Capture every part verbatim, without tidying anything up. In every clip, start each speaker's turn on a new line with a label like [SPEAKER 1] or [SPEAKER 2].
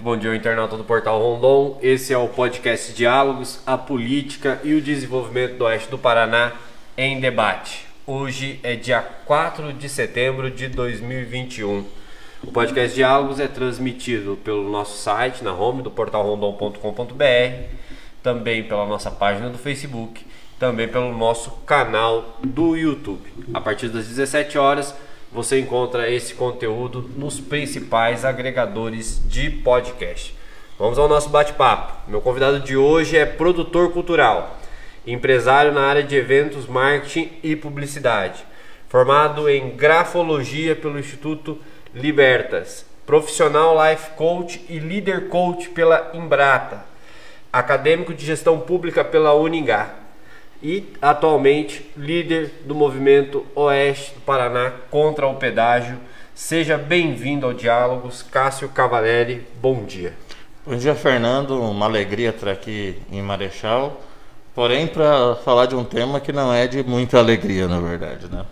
[SPEAKER 1] Muito bom dia, internauta do Portal Rondon. Esse é o podcast Diálogos, a Política e o Desenvolvimento do Oeste do Paraná em Debate. Hoje é dia quatro de setembro de dois mil e vinte e um. O podcast Diálogos é transmitido pelo nosso site, na home do portal rondon ponto com ponto br, também pela nossa página do Facebook, também pelo nosso canal do YouTube. A partir das dezessete horas, você encontra esse conteúdo nos principais agregadores de podcast. Vamos ao nosso bate-papo. Meu convidado de hoje é produtor cultural, empresário na área de eventos, marketing e publicidade, formado em grafologia pelo Instituto Libertas, profissional life coach e leader coach pela Embrata, acadêmico de gestão pública pela Uningá e atualmente líder do movimento Oeste do Paraná contra o pedágio. Seja bem-vindo ao Diálogos, Cássio Cavalieri. Bom dia.
[SPEAKER 2] Bom dia, Fernando. Uma alegria estar aqui em Marechal, porém para falar de um tema que não é de muita alegria, na verdade, né?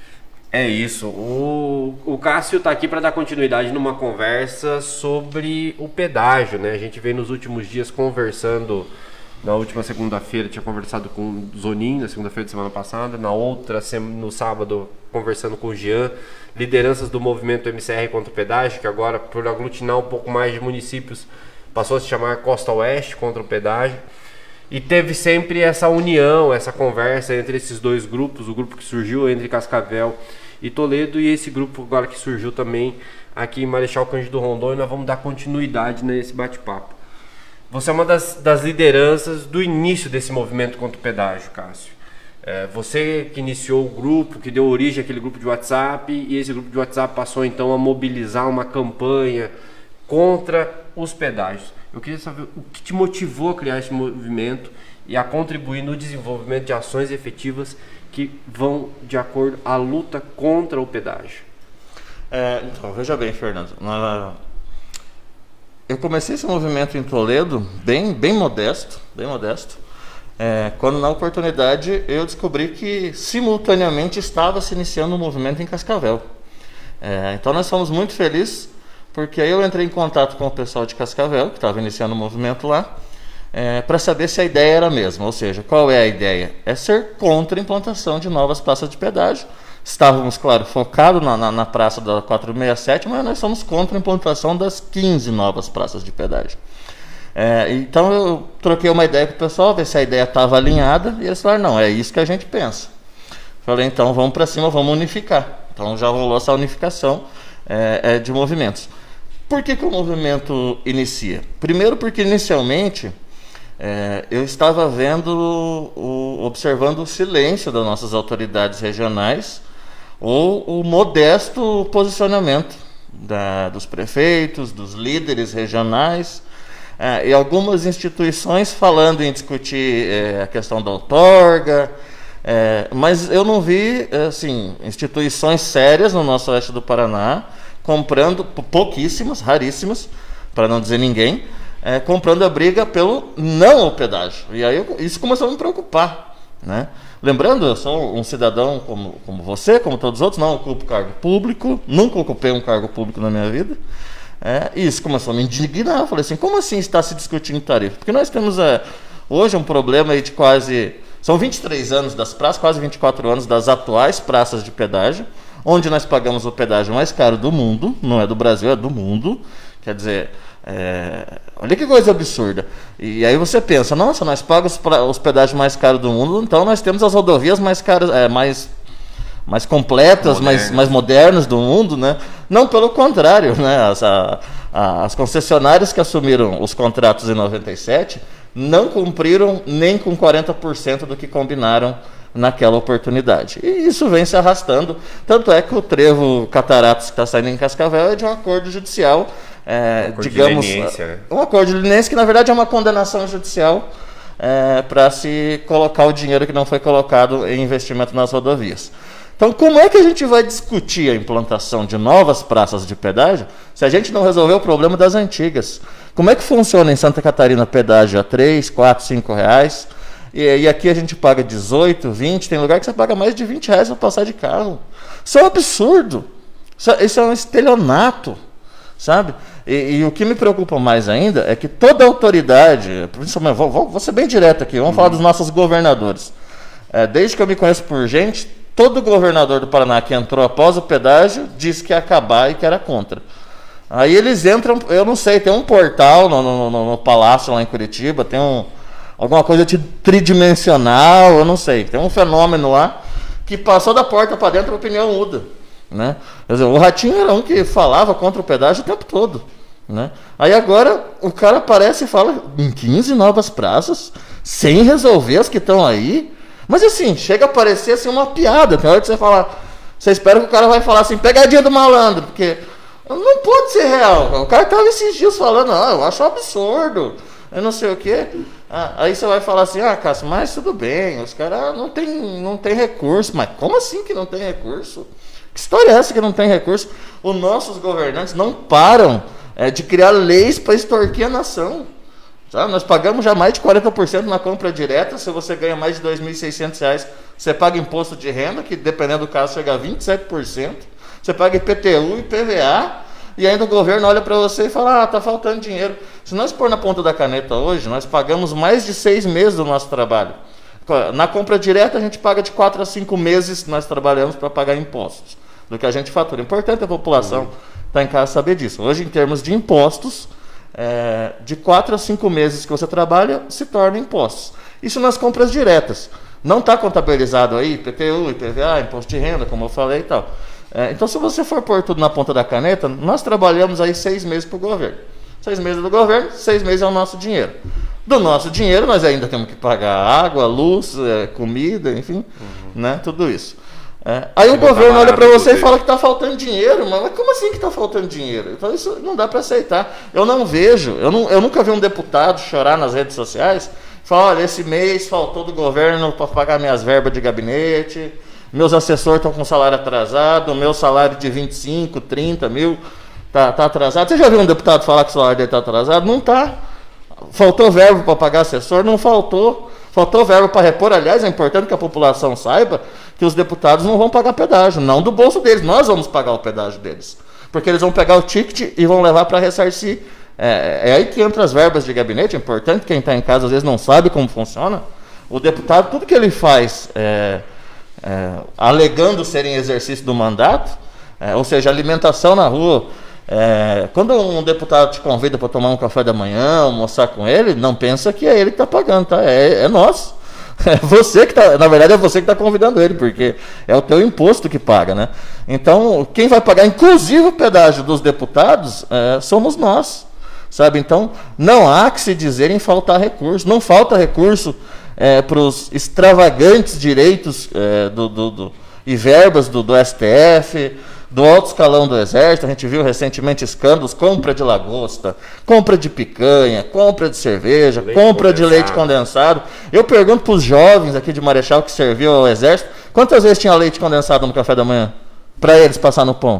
[SPEAKER 1] É isso. O, o Cássio está aqui para dar continuidade numa conversa sobre o pedágio, né? A gente veio nos últimos dias conversando. Na última segunda-feira tinha conversado com o Zonin, na segunda-feira de semana passada. Na outra, no sábado, conversando com o Jean, lideranças do movimento M C R contra o pedágio, que agora, por aglutinar um pouco mais de municípios, passou a se chamar Costa Oeste contra o pedágio. E teve sempre essa união, essa conversa entre esses dois grupos, o grupo que surgiu entre Cascavel e Toledo e esse grupo agora que surgiu também aqui em Marechal Cândido Rondon, e nós vamos dar continuidade nesse bate-papo. Você é uma das, das lideranças do início desse movimento contra o pedágio, Cássio. É, você que iniciou o grupo, que deu origem àquele grupo de WhatsApp, e esse grupo de WhatsApp passou então a mobilizar uma campanha contra os pedágios. Eu queria saber o que te motivou a criar esse movimento e a contribuir no desenvolvimento de ações efetivas que vão de acordo à luta contra o pedágio.
[SPEAKER 2] É, então, veja bem, Fernando, na... eu comecei esse movimento em Toledo bem, bem modesto, bem modesto, é, quando na oportunidade eu descobri que simultaneamente estava se iniciando um movimento em Cascavel. É, então nós fomos muito felizes, porque aí eu entrei em contato com o pessoal de Cascavel, que estava iniciando o movimento lá, é, para saber se a ideia era a mesma, ou seja, qual é a ideia? É ser contra a implantação de novas praças de pedágio. Estávamos, claro, focados na, na, na praça da quatrocentos e sessenta e sete, mas nós somos contra a implantação das quinze novas praças de pedágio. É, então eu troquei uma ideia com o pessoal, ver se a ideia estava alinhada, e eles falaram, não, é isso que a gente pensa. Falei, então vamos para cima, vamos unificar. Então já rolou essa unificação é, é, de movimentos. Por que que o movimento inicia? Primeiro porque inicialmente é, eu estava vendo, o, observando o silêncio das nossas autoridades regionais, ou o modesto posicionamento da, dos prefeitos, dos líderes regionais, é, e algumas instituições falando em discutir é, a questão da outorga, é, mas eu não vi assim, instituições sérias no nosso oeste do Paraná comprando, pouquíssimas, raríssimas, para não dizer ninguém, é, comprando a briga pelo não ao pedágio. E aí eu, isso começou a me preocupar, né? Lembrando, eu sou um cidadão como, como você, como todos os outros, não ocupo cargo público, nunca ocupei um cargo público na minha vida. É, e isso começou a me indignar. Eu falei assim, como assim está se discutindo tarifa? Porque nós temos é, hoje um problema aí de quase... São vinte e três anos das praças, quase vinte e quatro anos das atuais praças de pedágio, onde nós pagamos o pedágio mais caro do mundo, não é do Brasil, é do mundo. Quer dizer, é, olha que coisa absurda. E aí você pensa, nossa, nós pagamos os pedágios mais caros do mundo, então nós temos as rodovias mais caras, é, mais, mais completas, mais, mais modernas do mundo, né? Não, pelo contrário, né? As, a, a, as concessionárias que assumiram os contratos em noventa e sete não cumpriram nem com quarenta por cento do que combinaram naquela oportunidade. E isso vem se arrastando. Tanto é que o trevo Cataratas que está saindo em Cascavel é de um acordo judicial, é, um acordo digamos, de leniência, né? Um acordo de leniência que na verdade é uma condenação judicial é, para se colocar o dinheiro que não foi colocado em investimento nas rodovias. Então, como é que a gente vai discutir a implantação de novas praças de pedágio se a gente não resolver o problema das antigas? Como é que funciona em Santa Catarina pedágio a três, quatro, cinco reais? E, e aqui a gente paga dezoito, vinte, tem lugar que você paga mais de vinte reais para passar de carro. Isso é um absurdo. Isso, isso é um estelionato, sabe? E, e o que me preocupa mais ainda é que toda autoridade, principalmente, vou, vou, vou ser bem direto aqui, vamos uhum. falar dos nossos governadores. É, desde que eu me conheço por gente, todo governador do Paraná que entrou após o pedágio disse que ia acabar e que era contra. Aí eles entram, eu não sei, tem um portal no, no, no, no Palácio lá em Curitiba, tem um, alguma coisa de tridimensional, eu não sei, tem um fenômeno lá que passou da porta para dentro, a opinião muda. Né? Quer dizer, o Ratinho era um que falava contra o pedágio o tempo todo. Né? Aí agora o cara aparece e fala em quinze novas praças, sem resolver as que estão aí. Mas assim, chega a parecer assim, uma piada. Tem hora que você fala, você espera que o cara vai falar assim, pegadinha do malandro, porque não pode ser real. O cara estava esses dias falando, ah, eu acho um absurdo, eu não sei o quê. Ah, aí você vai falar assim, ah, Cássio, mas tudo bem, os caras não tem, não tem recurso. Mas como assim que não tem recurso? Que história é essa que não tem recurso? Os nossos governantes não param é, de criar leis para extorquir a nação. Sabe? Nós pagamos já mais de quarenta por cento na compra direta. Se você ganha mais de dois mil e seiscentos reais, você paga imposto de renda, que dependendo do caso chega a vinte e sete por cento. Você paga I P T U e I P V A. E ainda o governo olha para você e fala, ah, tá faltando dinheiro. Se nós pôr na ponta da caneta hoje, nós pagamos mais de seis meses do nosso trabalho. Na compra direta a gente paga de quatro a cinco meses que nós trabalhamos para pagar impostos do que a gente fatura. Importante a população estar em casa saber disso. Hoje, em termos de impostos, é, de quatro a cinco meses que você trabalha, se torna impostos. Isso nas compras diretas. Não está contabilizado aí, I P T U, I P V A, imposto de renda, como eu falei e tal. É, então, se você for pôr tudo na ponta da caneta, nós trabalhamos aí seis meses para o governo. Seis meses do governo, seis meses é o nosso dinheiro. Do nosso dinheiro, nós ainda temos que pagar água, luz, é, comida, enfim, uhum. né, tudo isso. É, aí o governo olha para você e fala que está faltando dinheiro, mas como assim que está faltando dinheiro? Então isso não dá para aceitar. Eu não vejo, eu, não, eu nunca vi um deputado chorar nas redes sociais e falar, olha, esse mês faltou do governo para pagar minhas verbas de gabinete, meus assessores estão com salário atrasado, meu salário de vinte e cinco, trinta mil está tá atrasado. Você já viu um deputado falar que o salário dele está atrasado? Não está. Faltou verbo para pagar assessor? Não faltou. Faltou verbo para repor. Aliás, é importante que a população saiba que os deputados não vão pagar pedágio, não do bolso deles, nós vamos pagar o pedágio deles. Porque eles vão pegar o ticket e vão levar para ressarcir. É, é aí que entra as verbas de gabinete, é importante, quem está em casa às vezes não sabe como funciona. O deputado, tudo que ele faz, é, é, alegando ser em exercício do mandato, é, ou seja, alimentação na rua, é, quando um deputado te convida para tomar um café da manhã, almoçar com ele, não pensa que é ele que está pagando, tá? É, é nós. É você que tá, na verdade é você que está convidando ele, porque é o teu imposto que paga, né? Então, quem vai pagar, inclusive o pedágio dos deputados, é, somos nós, sabe? Então, não há que se dizer em faltar recurso, não falta recurso é, para os extravagantes direitos é, do, do, do, e verbas do, do S T F, do alto escalão do Exército. A gente viu recentemente escândalos, compra de lagosta, compra de picanha, compra de cerveja, leite compra condensado. de leite condensado. Eu pergunto para os jovens aqui de Marechal que serviu ao Exército, quantas vezes tinha leite condensado no café da manhã? Para eles passar no pão.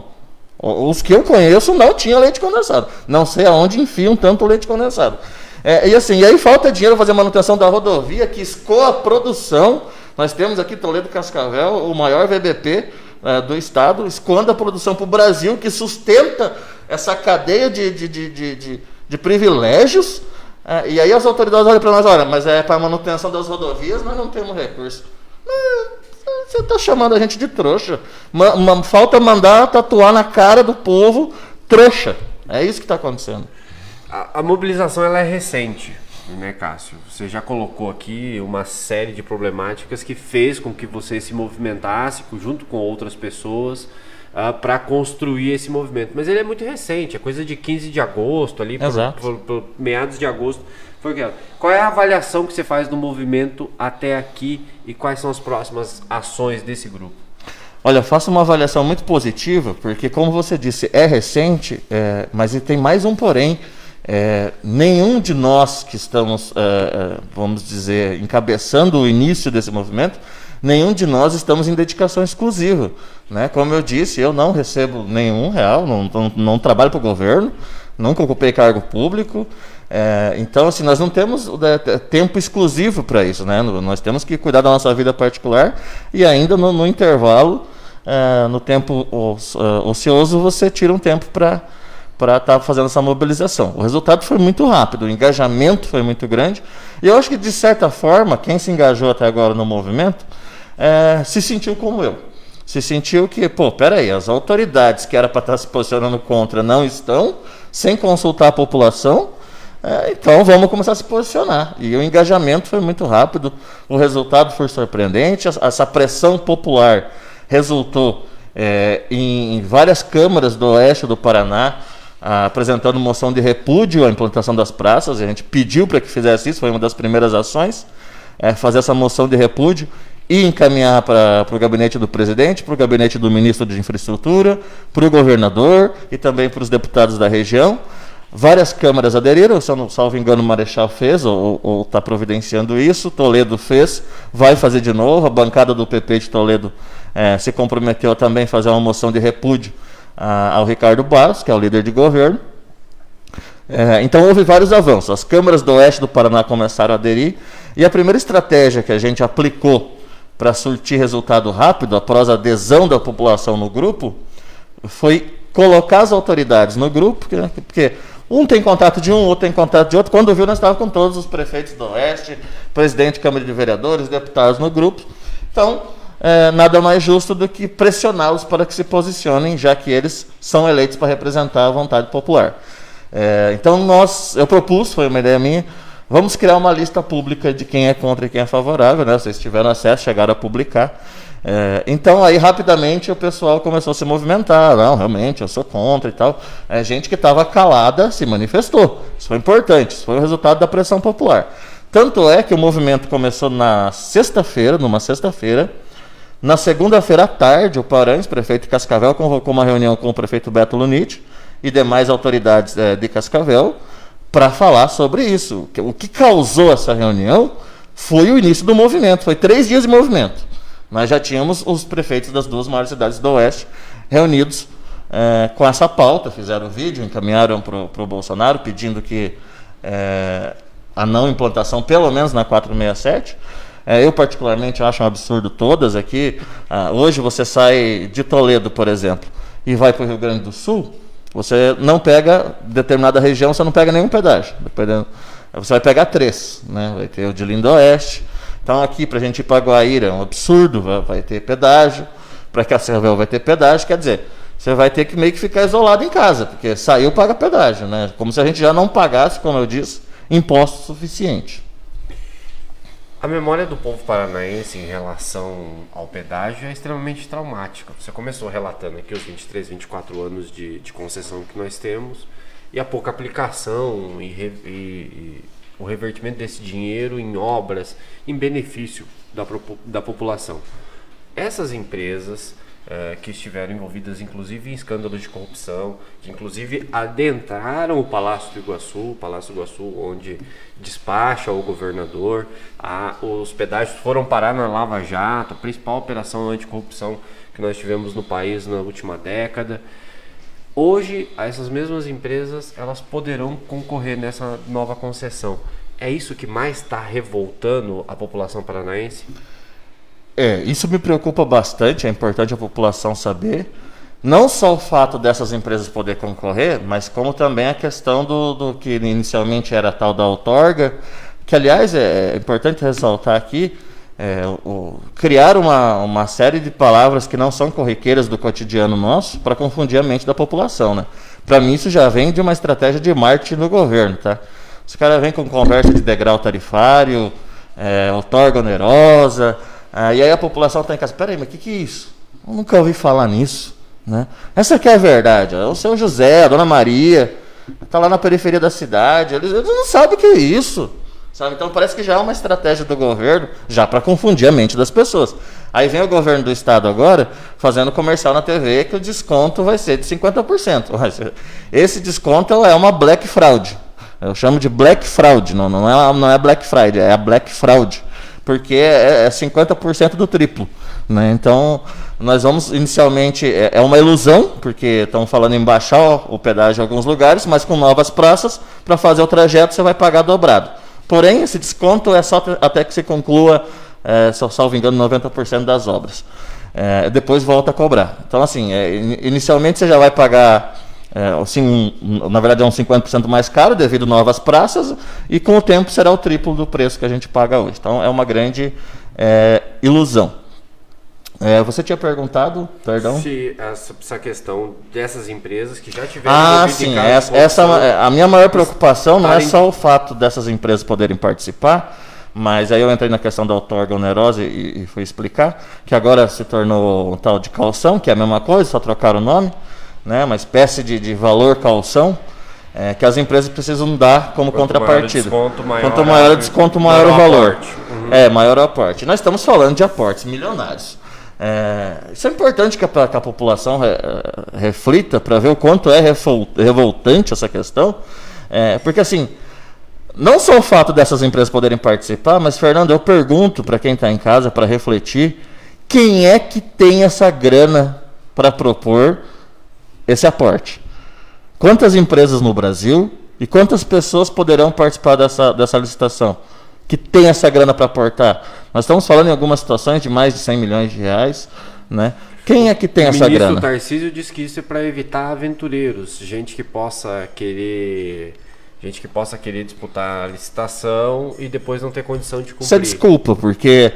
[SPEAKER 2] Os que eu conheço não tinham leite condensado. Não sei aonde enfiam tanto leite condensado. É, e assim, e aí falta dinheiro para fazer manutenção da rodovia, que escoa a produção. Nós temos aqui Toledo Cascavel, o maior V B P do Estado, esconda a produção para o Brasil, que sustenta essa cadeia de, de, de, de, de, de privilégios, é, e aí as autoridades olham para nós, olha, mas é para a manutenção das rodovias, nós não temos recurso. Mas, você está chamando a gente de trouxa. Ma, ma, falta mandar tatuar na cara do povo trouxa. É isso que está acontecendo.
[SPEAKER 1] A, a mobilização ela é recente, né, Cássio? Você já colocou aqui uma série de problemáticas que fez com que você se movimentasse junto com outras pessoas uh, para construir esse movimento. Mas ele é muito recente, é coisa de quinze de agosto, ali, por, por, por meados de agosto. Foi aquela. Qual é a avaliação que você faz do movimento até aqui e quais são as próximas ações desse grupo?
[SPEAKER 2] Olha, eu faço uma avaliação muito positiva, porque como você disse, é recente, é, mas tem mais um porém. É, nenhum de nós que estamos, é, é, vamos dizer, encabeçando o início desse movimento, nenhum de nós estamos em dedicação exclusiva, né? Como eu disse, eu não recebo nenhum real, não, não, não trabalho para o governo, nunca ocupei cargo público, é, então assim, nós não temos é, tempo exclusivo para isso, né? Nós temos que cuidar da nossa vida particular e ainda no, no intervalo, é, no tempo ocioso, você tira um tempo para para estar tá fazendo essa mobilização. O resultado foi muito rápido, o engajamento foi muito grande, e eu acho que, de certa forma, quem se engajou até agora no movimento é, se sentiu como eu. Se sentiu que, pô, peraí, as autoridades que era para estar se posicionando contra não estão, sem consultar a população, é, então vamos começar a se posicionar. E o engajamento foi muito rápido, o resultado foi surpreendente, essa pressão popular resultou é, em várias câmaras do oeste do Paraná, apresentando moção de repúdio à implantação das praças. A gente pediu para que fizesse isso, foi uma das primeiras ações, é, fazer essa moção de repúdio e encaminhar para o gabinete do presidente, para o gabinete do ministro de infraestrutura, para o governador e também para os deputados da região. Várias câmaras aderiram, se eu não salvo engano, o Marechal fez, ou está providenciando isso, Toledo fez, vai fazer de novo, a bancada do P P de Toledo é, se comprometeu a também fazer uma moção de repúdio ao Ricardo Barros, que é o líder de governo. É, então houve vários avanços. As câmaras do oeste do Paraná começaram a aderir, e a primeira estratégia que a gente aplicou para surtir resultado rápido, após a adesão da população no grupo, foi colocar as autoridades no grupo, porque, porque um tem contato de um, outro tem contato de outro. Quando viu, nós estávamos com todos os prefeitos do oeste, presidente de Câmara de Vereadores, deputados no grupo. Então, É, nada mais justo do que pressioná-los para que se posicionem, já que eles são eleitos para representar a vontade popular. É, então, nós, eu propus, foi uma ideia minha, vamos criar uma lista pública de quem é contra e quem é favorável, né? Vocês tiveram acesso, chegaram a publicar. É, então, aí, rapidamente, o pessoal começou a se movimentar. Não, realmente, eu sou contra e tal. É, gente que estava calada se manifestou. Isso foi importante, isso foi o resultado da pressão popular. Tanto é que o movimento começou na sexta-feira, numa sexta-feira. Na segunda-feira à tarde, o Paranhos, prefeito de Cascavel, convocou uma reunião com o prefeito Beto Luniti e demais autoridades é, de Cascavel para falar sobre isso. O que causou essa reunião foi o início do movimento. Foi três dias de movimento. Nós já tínhamos os prefeitos das duas maiores cidades do Oeste reunidos é, com essa pauta, fizeram vídeo, encaminharam para o Bolsonaro, pedindo que é, a não implantação, pelo menos na quatrocentos e sessenta e sete. É, eu, particularmente, acho um absurdo todas aqui. Ah, hoje você sai de Toledo, por exemplo, e vai para o Rio Grande do Sul, você não pega determinada região, você não pega nenhum pedágio. Dependendo, você vai pegar três, né? Vai ter o de Lindoeste. Então, aqui, para a gente ir para Guaíra, é um absurdo, vai, vai ter pedágio. Para Cascavel vai ter pedágio, quer dizer, você vai ter que meio que ficar isolado em casa, porque saiu, paga pedágio, né? Como se a gente já não pagasse, como eu disse, imposto suficiente.
[SPEAKER 1] A memória do povo paranaense em relação ao pedágio é extremamente traumática. Você começou relatando aqui os vinte e três, vinte e quatro anos de, de concessão que nós temos e a pouca aplicação e, re, e, e o revertimento desse dinheiro em obras em benefício da, da população. Essas empresas eh, que estiveram envolvidas inclusive em escândalos de corrupção, que inclusive adentraram o Palácio do Iguaçu, o Palácio do Iguaçu, onde despacha o governador, a, os pedágios foram parar na Lava Jato, a principal operação anticorrupção que nós tivemos no país na última década. Hoje, essas mesmas empresas, elas poderão concorrer nessa nova concessão. É isso que mais está revoltando a população paranaense?
[SPEAKER 2] É, isso me preocupa bastante, é importante a população saber. Não só o fato dessas empresas poder concorrer, mas como também a questão do, do que inicialmente era a tal da outorga, que, aliás, é, é importante ressaltar aqui, é, o, criar uma, uma série de palavras que não são corriqueiras do cotidiano nosso para confundir a mente da população, né? Para mim, isso já vem de uma estratégia de marketing do governo, tá? Os caras vêm com conversa de degrau tarifário, é, outorga onerosa, ah, e aí a população está em casa, peraí, mas o que, que é isso? Eu nunca ouvi falar nisso. Né? Essa aqui é a verdade. O seu José, a dona Maria, está lá na periferia da cidade, eles, eles não sabem o que é isso. Sabe? Então parece que já é uma estratégia do governo, já para confundir a mente das pessoas. Aí vem o governo do estado agora, fazendo comercial na T V, que o desconto vai ser de cinquenta por cento. Esse desconto é uma black fraud. Eu chamo de black fraud, não, não, é, não é Black Friday, é a black fraud. Porque é, é cinquenta por cento do triplo. Né? Então, nós vamos inicialmente, é, é uma ilusão, porque estão falando em baixar o, o pedágio em alguns lugares, mas com novas praças, para fazer o trajeto você vai pagar dobrado. Porém, esse desconto é só até que se conclua, é, se eu salvo engano, noventa por cento das obras. É, depois volta a cobrar. Então, assim, é, inicialmente você já vai pagar É, assim, um, na verdade é uns cinquenta por cento mais caro devido a novas praças, e com o tempo será o triplo do preço que a gente paga hoje. Então é uma grande é, ilusão. É, você tinha perguntado, perdão?
[SPEAKER 1] Se essa, essa questão dessas empresas que já tiveram...
[SPEAKER 2] Ah, sim, essa, essa, a minha maior preocupação não é só o fato dessas empresas poderem participar, mas aí eu entrei na questão da outorga onerosa e, e fui explicar, que agora se tornou um tal de calção, que é a mesma coisa, só trocaram o nome, né, uma espécie de, de valor calção, é, que as empresas precisam dar como
[SPEAKER 1] Quanto
[SPEAKER 2] contrapartida.
[SPEAKER 1] Maior desconto, maior
[SPEAKER 2] Quanto maior o desconto, maior, maior o valor.
[SPEAKER 1] Uhum.
[SPEAKER 2] É, maior o aporte. Nós estamos falando de aportes milionários. É, isso é importante que a, que a população re, reflita para ver o quanto é revoltante essa questão, é, porque assim, não só o fato dessas empresas poderem participar, mas, Fernando, eu pergunto para quem está em casa para refletir, quem é que tem essa grana para propor esse aporte? Quantas empresas no Brasil e quantas pessoas poderão participar dessa, dessa licitação que tem essa grana para aportar? Nós estamos falando em algumas situações de mais de cem milhões de reais, né? Quem é que tem essa grana?
[SPEAKER 1] O ministro Tarcísio disse que isso é para evitar aventureiros, gente que possa querer, gente que possa querer disputar a licitação e depois não ter condição de cumprir.
[SPEAKER 2] Isso é desculpa, porque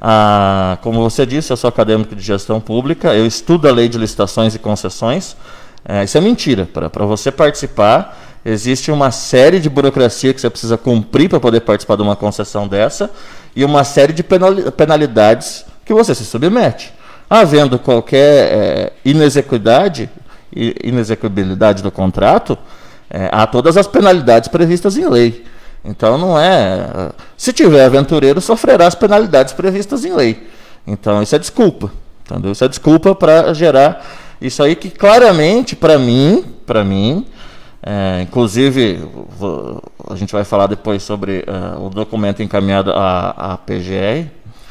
[SPEAKER 2] ah, como você disse, eu sou acadêmico de gestão pública, eu estudo a lei de licitações e concessões. É, isso é mentira. Para você participar, existe uma série de burocracia que você precisa cumprir para poder participar de uma concessão dessa e uma série de penalidades que você se submete. Havendo qualquer é, inexequidade, inexequibilidade do contrato, é, há todas as penalidades previstas em lei. Então não é... Se tiver aventureiro, sofrerá as penalidades previstas em lei. Então isso é desculpa. Entendeu? Isso é desculpa para gerar isso aí que claramente, para mim, para mim, é, inclusive vou, a gente vai falar depois sobre uh, o documento encaminhado à, à P G R,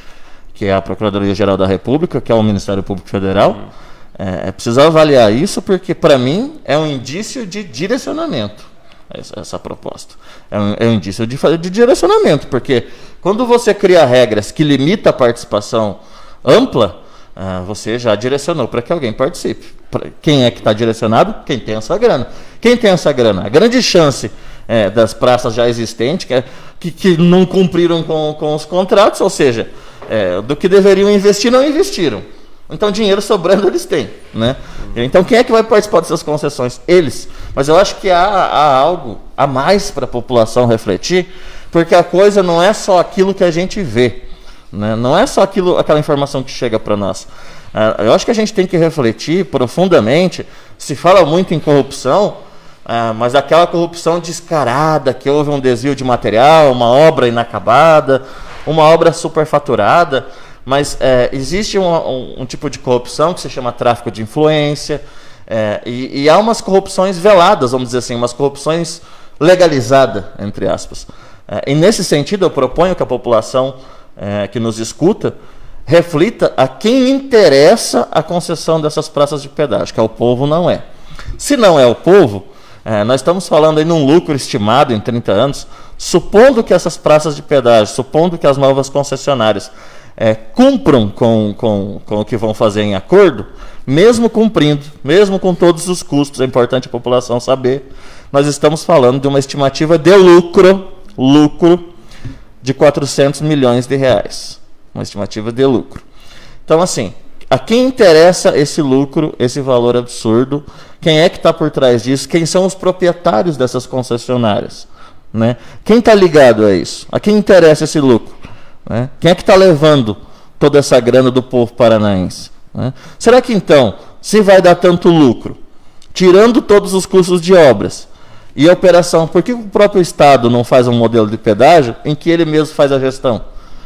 [SPEAKER 2] que é a Procuradoria-Geral da República, que é o Ministério Público Federal. Uhum. É, é preciso avaliar isso porque, para mim, é um indício de direcionamento, essa, essa proposta. É um, é um indício de, de direcionamento, porque quando você cria regras que limitam a participação ampla, ah, você já direcionou para que alguém participe. Pra quem é que está direcionado? Quem tem essa grana. Quem tem essa grana? A grande chance é, das praças já existentes, que, é, que, que não cumpriram com, com os contratos, ou seja, é, do que deveriam investir, não investiram. Então, dinheiro sobrando eles têm, né? Então, quem é que vai participar dessas concessões? Eles. Mas eu acho que há, há algo a mais para a população refletir, porque a coisa não é só aquilo que a gente vê. Né? Não é só aquilo, aquela informação que chega para nós. Uh, eu acho que a gente tem que refletir profundamente. Se fala muito em corrupção, uh, mas aquela corrupção descarada, que houve um desvio de material, uma obra inacabada, uma obra superfaturada, mas uh, existe um, um, um tipo de corrupção que se chama tráfico de influência, uh, e, e há umas corrupções veladas, vamos dizer assim, umas corrupções legalizadas, entre aspas. Uh, e nesse sentido eu proponho que a população É, que nos escuta, reflita a quem interessa a concessão dessas praças de pedágio, que é o povo, não é. Se não é o povo, é, nós estamos falando aí num lucro estimado em trinta anos, supondo que essas praças de pedágio, supondo que as novas concessionárias é, cumpram com, com, com o que vão fazer em acordo, mesmo cumprindo, mesmo com todos os custos, é importante a população saber, nós estamos falando de uma estimativa de lucro, lucro, de quatrocentos milhões de reais. Uma estimativa de lucro. Então, assim, a quem interessa esse lucro, esse valor absurdo? Quem é que está por trás disso? Quem são os proprietários dessas concessionárias? Né? Quem está ligado a isso? A quem interessa esse lucro? Né? Quem é que está levando toda essa grana do povo paranaense? Né? Será que, então, se vai dar tanto lucro, tirando todos os custos de obras, e a operação, por que o próprio Estado não faz um modelo de pedágio em que ele mesmo faz a gestão?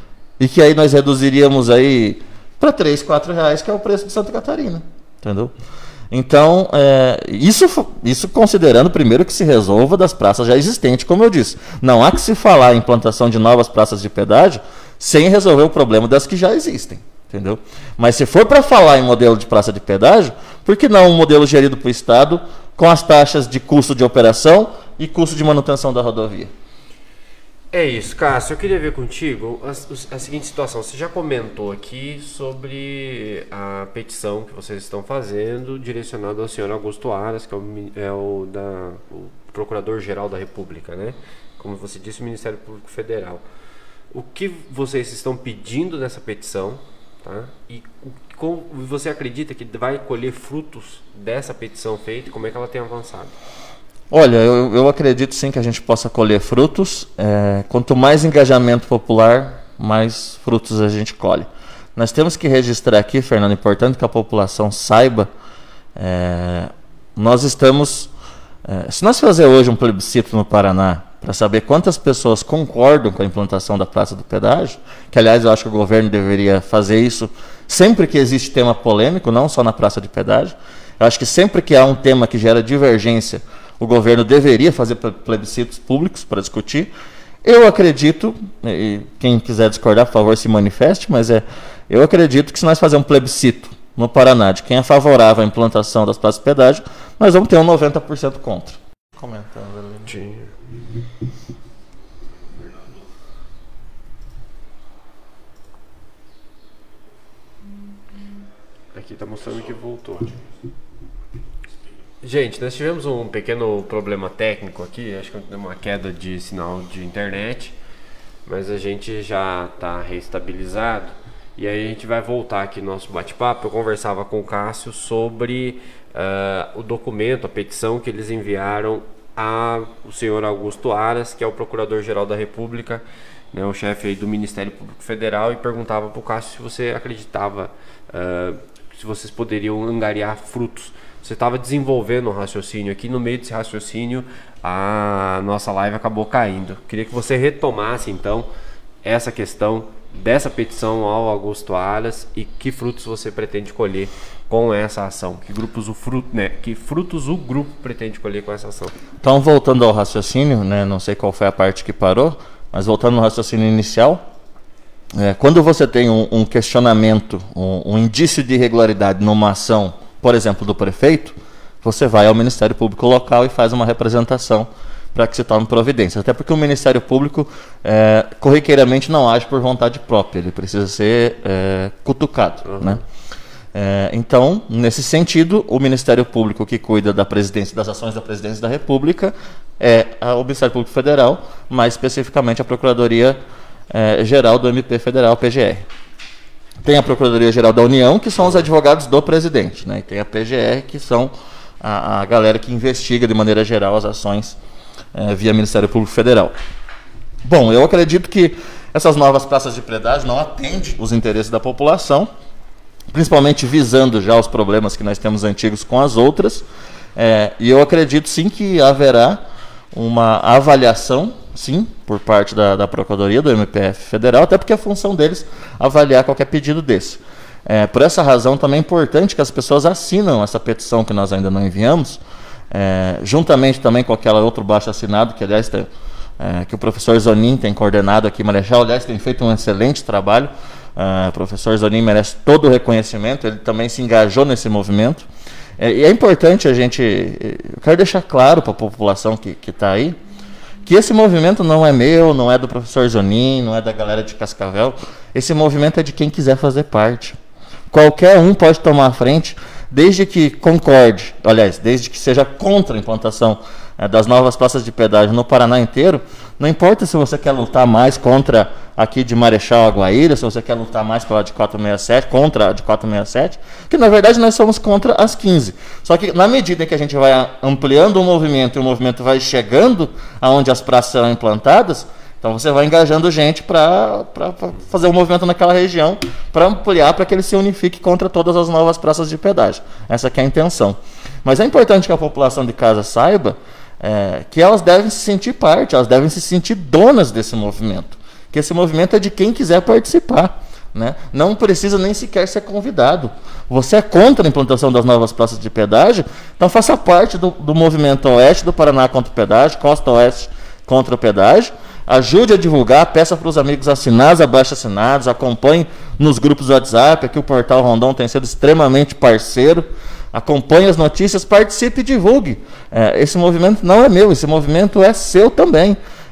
[SPEAKER 2] E que aí nós reduziríamos aí para três, quatro reais, que é o preço de Santa Catarina. Entendeu? Então, é, isso, isso considerando primeiro que se resolva das praças já existentes, como eu disse. Não há que se falar em implantação de novas praças de pedágio sem resolver o problema das que já existem. Entendeu? Mas se for para falar em modelo de praça de pedágio, por que não um modelo gerido para o Estado com as taxas de custo de operação e custo de manutenção da rodovia?
[SPEAKER 1] É isso, Cássio, eu queria ver contigo a, a seguinte situação. Você já comentou aqui sobre a petição que vocês estão fazendo direcionada ao senhor Augusto Aras, que é o, é o, da, o Procurador-Geral da República, né? Como você disse, o Ministério Público Federal. O que vocês estão pedindo nessa petição, tá? E como você acredita que vai colher frutos dessa petição feita e como é que ela tem avançado?
[SPEAKER 2] Olha, eu, eu acredito sim que a gente possa colher frutos. É, quanto mais engajamento popular, mais frutos a gente colhe. Nós temos que registrar aqui, Fernando, é importante que a população saiba, é, nós estamos... É, se nós fazer hoje um plebiscito no Paraná para saber quantas pessoas concordam com a implantação da Praça do Pedágio, que aliás eu acho que o governo deveria fazer isso sempre que existe tema polêmico, não só na Praça de Pedágio. Eu acho que sempre que há um tema que gera divergência, o governo deveria fazer plebiscitos públicos para discutir. Eu acredito, e quem quiser discordar, por favor, se manifeste, mas é, eu acredito que se nós fazermos um plebiscito no Paraná de quem é favorável à implantação das praças de pedágio, nós vamos ter um noventa por cento contra. Comentando ali.
[SPEAKER 1] Aqui está mostrando que voltou. Gente, nós tivemos um pequeno problema técnico aqui, acho que deu uma queda de sinal de internet, mas a gente já está reestabilizado e aí a gente vai voltar aqui no nosso bate-papo. Eu conversava com o Cássio sobre uh, o documento, a petição que eles enviaram ao senhor Augusto Aras, que é o Procurador-Geral da República, né, o chefe aí do Ministério Público Federal, e perguntava para o Cássio se você acreditava, uh, se vocês poderiam angariar frutos. Você estava desenvolvendo um raciocínio aqui, no meio desse raciocínio a nossa live acabou caindo. Queria que você retomasse então essa questão dessa petição ao Augusto Aras e que frutos você pretende colher com essa ação, que grupos o fruto, né, que frutos o grupo pretende colher com essa ação.
[SPEAKER 2] Então, voltando ao raciocínio, né, não sei qual foi a parte que parou, mas voltando no raciocínio inicial, é, quando você tem um, um questionamento, um, um indício de irregularidade numa ação, por exemplo, do prefeito, você vai ao Ministério Público local e faz uma representação para que se tome providência. Até porque o Ministério Público, é, corriqueiramente, não age por vontade própria, ele precisa ser é, cutucado. Uhum. Né? É, então, nesse sentido, o Ministério Público que cuida da presidência, das ações da Presidência da República é o Ministério Público Federal, mais especificamente a Procuradoria é, Geral do M P Federal, P G R. Tem a Procuradoria-Geral da União, que são os advogados do presidente, né? E tem a P G R, que são a, a galera que investiga de maneira geral as ações é, via Ministério Público Federal. Bom, eu acredito que essas novas praças de pedágio não atendem os interesses da população, principalmente visando já os problemas que nós temos antigos com as outras, é, e eu acredito sim que haverá uma avaliação, sim, por parte da, da Procuradoria, do M P F Federal, até porque é a função deles avaliar qualquer pedido desse. É, por essa razão também é importante que as pessoas assinam essa petição que nós ainda não enviamos, é, juntamente também com aquela outro baixo assinado, que aliás tem, é, que o professor Zonin tem coordenado aqui em Marechal, aliás tem feito um excelente trabalho. Uh, o professor Zonin merece todo o reconhecimento, ele também se engajou nesse movimento. É, e é importante a gente, eu quero deixar claro para a população que está aí, que esse movimento não é meu, não é do professor Zonin, não é da galera de Cascavel, esse movimento é de quem quiser fazer parte. Qualquer um pode tomar a frente, desde que concorde, aliás, desde que seja contra a implantação é, das novas praças de pedágio no Paraná inteiro. Não importa se você quer lutar mais contra aqui de Marechal a Guaíra, se você quer lutar mais pela de quatrocentos e sessenta e sete, contra a de quatrocentos e sessenta e sete, que na verdade nós somos contra as quinze. Só que na medida em que a gente vai ampliando o movimento e o movimento vai chegando aonde as praças serão implantadas, então você vai engajando gente para fazer um movimento naquela região, para ampliar, para que ele se unifique contra todas as novas praças de pedágio. Essa que é a intenção. Mas é importante que a população de casa saiba é, que elas devem se sentir parte, elas devem se sentir donas desse movimento. Que esse movimento é de quem quiser participar. Né? Não precisa nem sequer ser convidado. Você é contra a implantação das novas praças de pedágio, então faça parte do, do movimento Oeste do Paraná contra o pedágio, Costa Oeste contra o pedágio. Ajude a divulgar, peça para os amigos assinar os abaixo-assinados, acompanhe nos grupos do WhatsApp, aqui o Portal Rondon tem sido extremamente parceiro, acompanhe as notícias, participe e divulgue. É, esse movimento não é meu, esse movimento é seu também.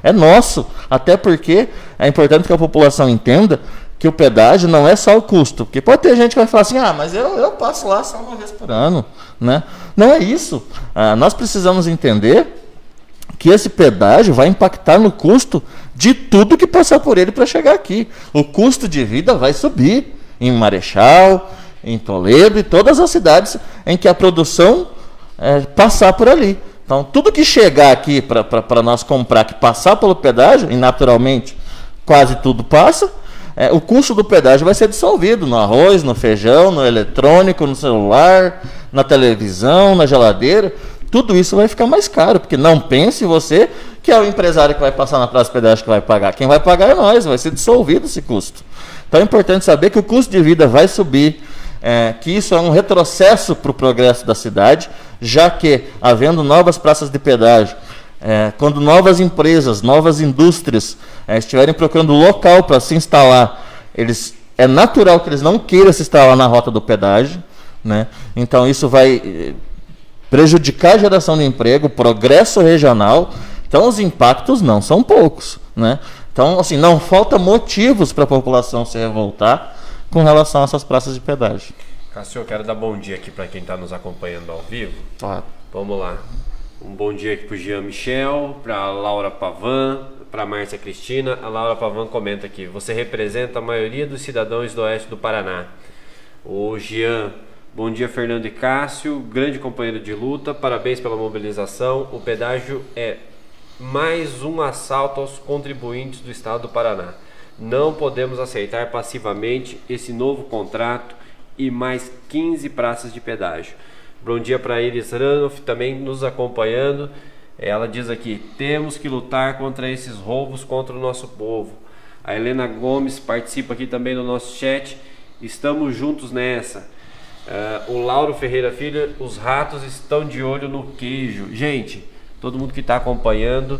[SPEAKER 2] é nosso. Até porque é importante que a população entenda que o pedágio não é só o custo. Porque pode ter gente que vai falar assim, ah, mas eu, eu passo lá só uma vez por ano. Né? Não é isso. Ah, nós precisamos entender que esse pedágio vai impactar no custo de tudo que passar por ele para chegar aqui. O custo de vida vai subir em Marechal, em Toledo e todas as cidades em que a produção é, passar por ali. Então, tudo que chegar aqui para nós comprar, que passar pelo pedágio, e naturalmente quase tudo passa, é, o custo do pedágio vai ser dissolvido no arroz, no feijão, no eletrônico, no celular, na televisão, na geladeira. Tudo isso vai ficar mais caro, porque não pense você que é o empresário que vai passar na praça de pedágio que vai pagar. Quem vai pagar é nós, vai ser dissolvido esse custo. Então é importante saber que o custo de vida vai subir, é, que isso é um retrocesso para o progresso da cidade, já que, havendo novas praças de pedágio, é, quando novas empresas, novas indústrias é, estiverem procurando local para se instalar, eles, é natural que eles não queiram se instalar na rota do pedágio, né? Então isso vai prejudicar a geração de emprego, progresso regional. Então os impactos não são poucos, né? Então, assim, não falta motivos para a população se revoltar com relação a essas praças de pedágio.
[SPEAKER 1] Cássio, eu quero dar bom dia aqui para quem está nos acompanhando ao vivo.
[SPEAKER 2] Claro.
[SPEAKER 1] Vamos lá. Um bom dia aqui para o Jean Michel, para a Laura Pavan, para a Márcia Cristina. A Laura Pavan comenta aqui: você representa a maioria dos cidadãos do oeste do Paraná. O Jean: bom dia, Fernando e Cássio, grande companheiro de luta, parabéns pela mobilização. O pedágio é mais um assalto aos contribuintes do estado do Paraná. Não podemos aceitar passivamente esse novo contrato e mais quinze praças de pedágio. Bom dia para Iris Ranoff, também nos acompanhando. Ela diz aqui: temos que lutar contra esses roubos contra o nosso povo. A Helena Gomes participa aqui também no nosso chat. Estamos juntos nessa. Uh, o Lauro Ferreira Filho: os ratos estão de olho no queijo. Gente, todo mundo que está acompanhando,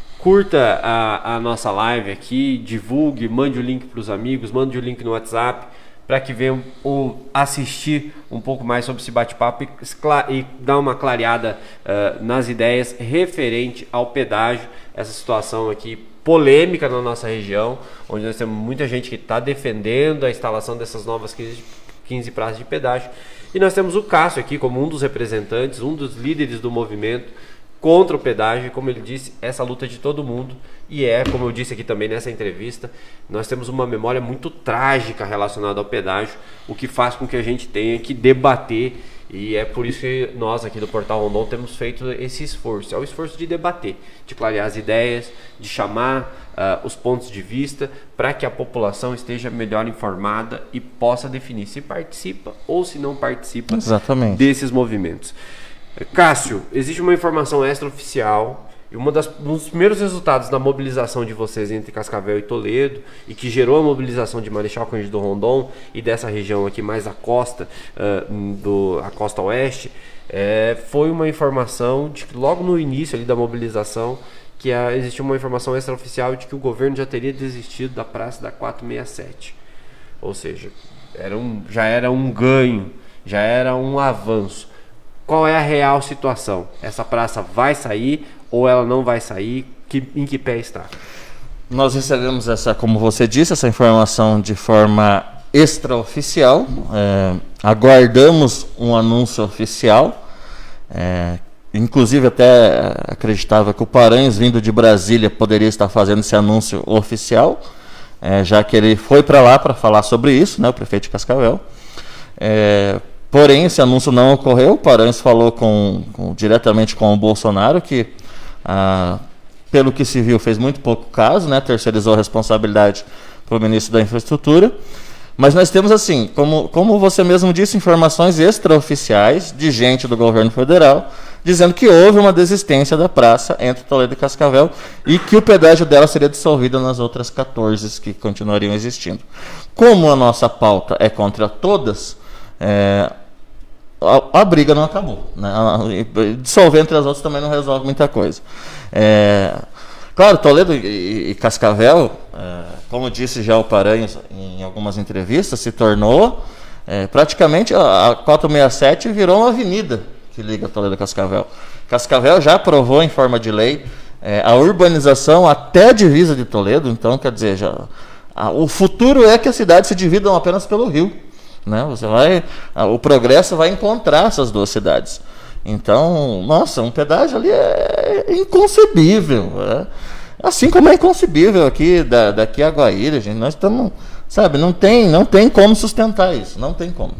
[SPEAKER 1] curta a, a nossa live aqui, divulgue, mande o link para os amigos, mande o link no WhatsApp, para que venham ou assistir um pouco mais sobre esse bate-papo e, e dar uma clareada uh, nas ideias referente ao pedágio, essa situação aqui polêmica na nossa região, onde nós temos muita gente que está defendendo a instalação dessas novas quinze praças de pedágio, e nós temos o Cássio aqui como um dos representantes, um dos líderes do movimento contra o pedágio. E como ele disse, essa luta é de todo mundo, e é, como eu disse aqui também nessa entrevista, nós temos uma memória muito trágica relacionada ao pedágio, o que faz com que a gente tenha que debater, e é por isso que nós aqui do Portal Rondon temos feito esse esforço, é o esforço de debater, de clarear as ideias, de chamar uh, os pontos de vista, para que a população esteja melhor informada e possa definir se participa ou se não participa
[SPEAKER 2] Exatamente.
[SPEAKER 1] desses movimentos. Cássio, existe uma informação extraoficial, e uma das, um dos primeiros resultados da mobilização de vocês entre Cascavel e Toledo, e que gerou a mobilização de Marechal Cândido Rondon e dessa região aqui mais a costa, uh, do, a costa oeste, é, foi uma informação de que logo no início ali da mobilização, que a, existia uma informação extraoficial de que o governo já teria desistido da praça da quatrocentos e sessenta e sete. Ou seja, era um, já era um ganho, já era um avanço. Qual é a real situação? Essa praça vai sair ou ela não vai sair? Que, em que pé está?
[SPEAKER 2] Nós recebemos essa, como você disse, essa informação de forma extraoficial. É, aguardamos um anúncio oficial. É, inclusive até acreditava que o Paranhos, vindo de Brasília, poderia estar fazendo esse anúncio oficial, é, já que ele foi para lá para falar sobre isso, né, o prefeito de Cascavel. É, Porém, esse anúncio não ocorreu. O Paranhos falou com, com, diretamente com o Bolsonaro, que, ah, pelo que se viu, fez muito pouco caso, né? Terceirizou a responsabilidade para o ministro da Infraestrutura. Mas nós temos, assim, como, como você mesmo disse, informações extraoficiais de gente do governo federal, dizendo que houve uma desistência da praça entre Toledo e Cascavel e que o pedágio dela seria dissolvido nas outras quatorze que continuariam existindo. Como a nossa pauta é contra todas, É, a, a briga não acabou, né? Dissolver entre as outras também não resolve muita coisa. É, claro, Toledo e, e Cascavel, é, como disse já o Paranhos em algumas entrevistas, se tornou é, praticamente a, a quatrocentos e sessenta e sete virou uma avenida que liga Toledo e Cascavel. Cascavel já aprovou em forma de lei é, a urbanização até a divisa de Toledo. Então, quer dizer, já, a, o futuro é que as cidades se dividam apenas pelo rio, né? Você vai, a, o progresso vai encontrar essas duas cidades. Então, nossa, um pedágio ali é inconcebível. É, assim como é inconcebível aqui da, daqui a Guaíra, gente, nós estamos, sabe, não tem, não tem como sustentar isso, não tem como.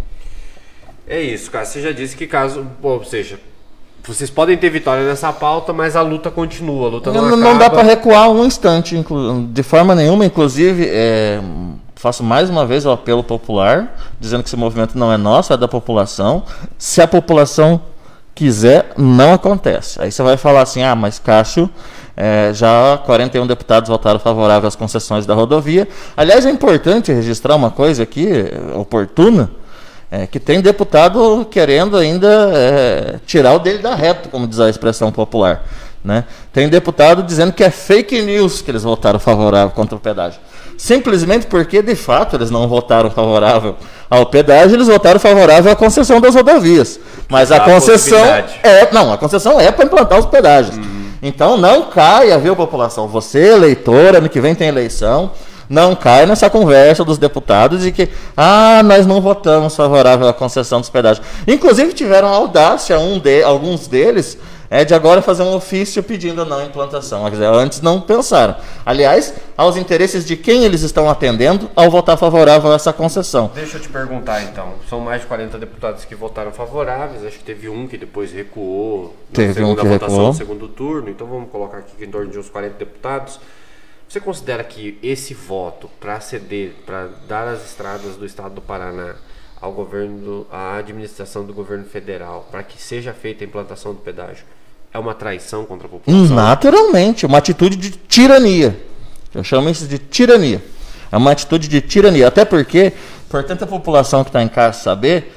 [SPEAKER 1] É isso, cara. Você já disse que caso, ou seja, vocês podem ter vitória nessa pauta, mas a luta continua, a luta não,
[SPEAKER 2] não, não dá para recuar um instante, de forma nenhuma. Inclusive, é, faço mais uma vez o apelo popular, dizendo que esse movimento não é nosso, é da população. Se a população quiser, não acontece. Aí você vai falar assim, ah, mas Cássio, é, já quarenta e um deputados votaram favorável às concessões da rodovia. Aliás, é importante registrar uma coisa aqui, oportuna, É, que tem deputado querendo ainda é, tirar o dele da reta, como diz a expressão popular, né? Tem deputado dizendo que é fake news que eles votaram favorável contra o pedágio. Simplesmente porque, de fato, eles não votaram favorável ao pedágio, eles votaram favorável à concessão das rodovias. Mas a, a concessão é, não, a concessão é para implantar os pedágios. Uhum. Então não caia, viu, população? Você, eleitor, ano que vem tem eleição. Não cai nessa conversa dos deputados de que, ah, nós não votamos favorável à concessão dos pedágios. Inclusive tiveram a audácia, um de, alguns deles, é, de agora fazer um ofício pedindo a não implantação. Quer dizer, antes não pensaram. Aliás, aos interesses de quem eles estão atendendo ao votar favorável a essa concessão.
[SPEAKER 1] Deixa eu te perguntar então, são mais de quarenta deputados que votaram favoráveis, acho que teve um que depois recuou na
[SPEAKER 2] teve
[SPEAKER 1] segunda
[SPEAKER 2] um que
[SPEAKER 1] votação
[SPEAKER 2] recuou.
[SPEAKER 1] do segundo turno, então vamos colocar aqui em torno de uns quarenta deputados. Você considera que esse voto para ceder, para dar as estradas do estado do Paraná ao governo, à administração do governo federal, para que seja feita a implantação do pedágio, é uma traição contra a população?
[SPEAKER 2] Naturalmente, uma atitude de tirania. Eu chamo isso de tirania. É uma atitude de tirania. Até porque, portanto, a população que está em casa saber,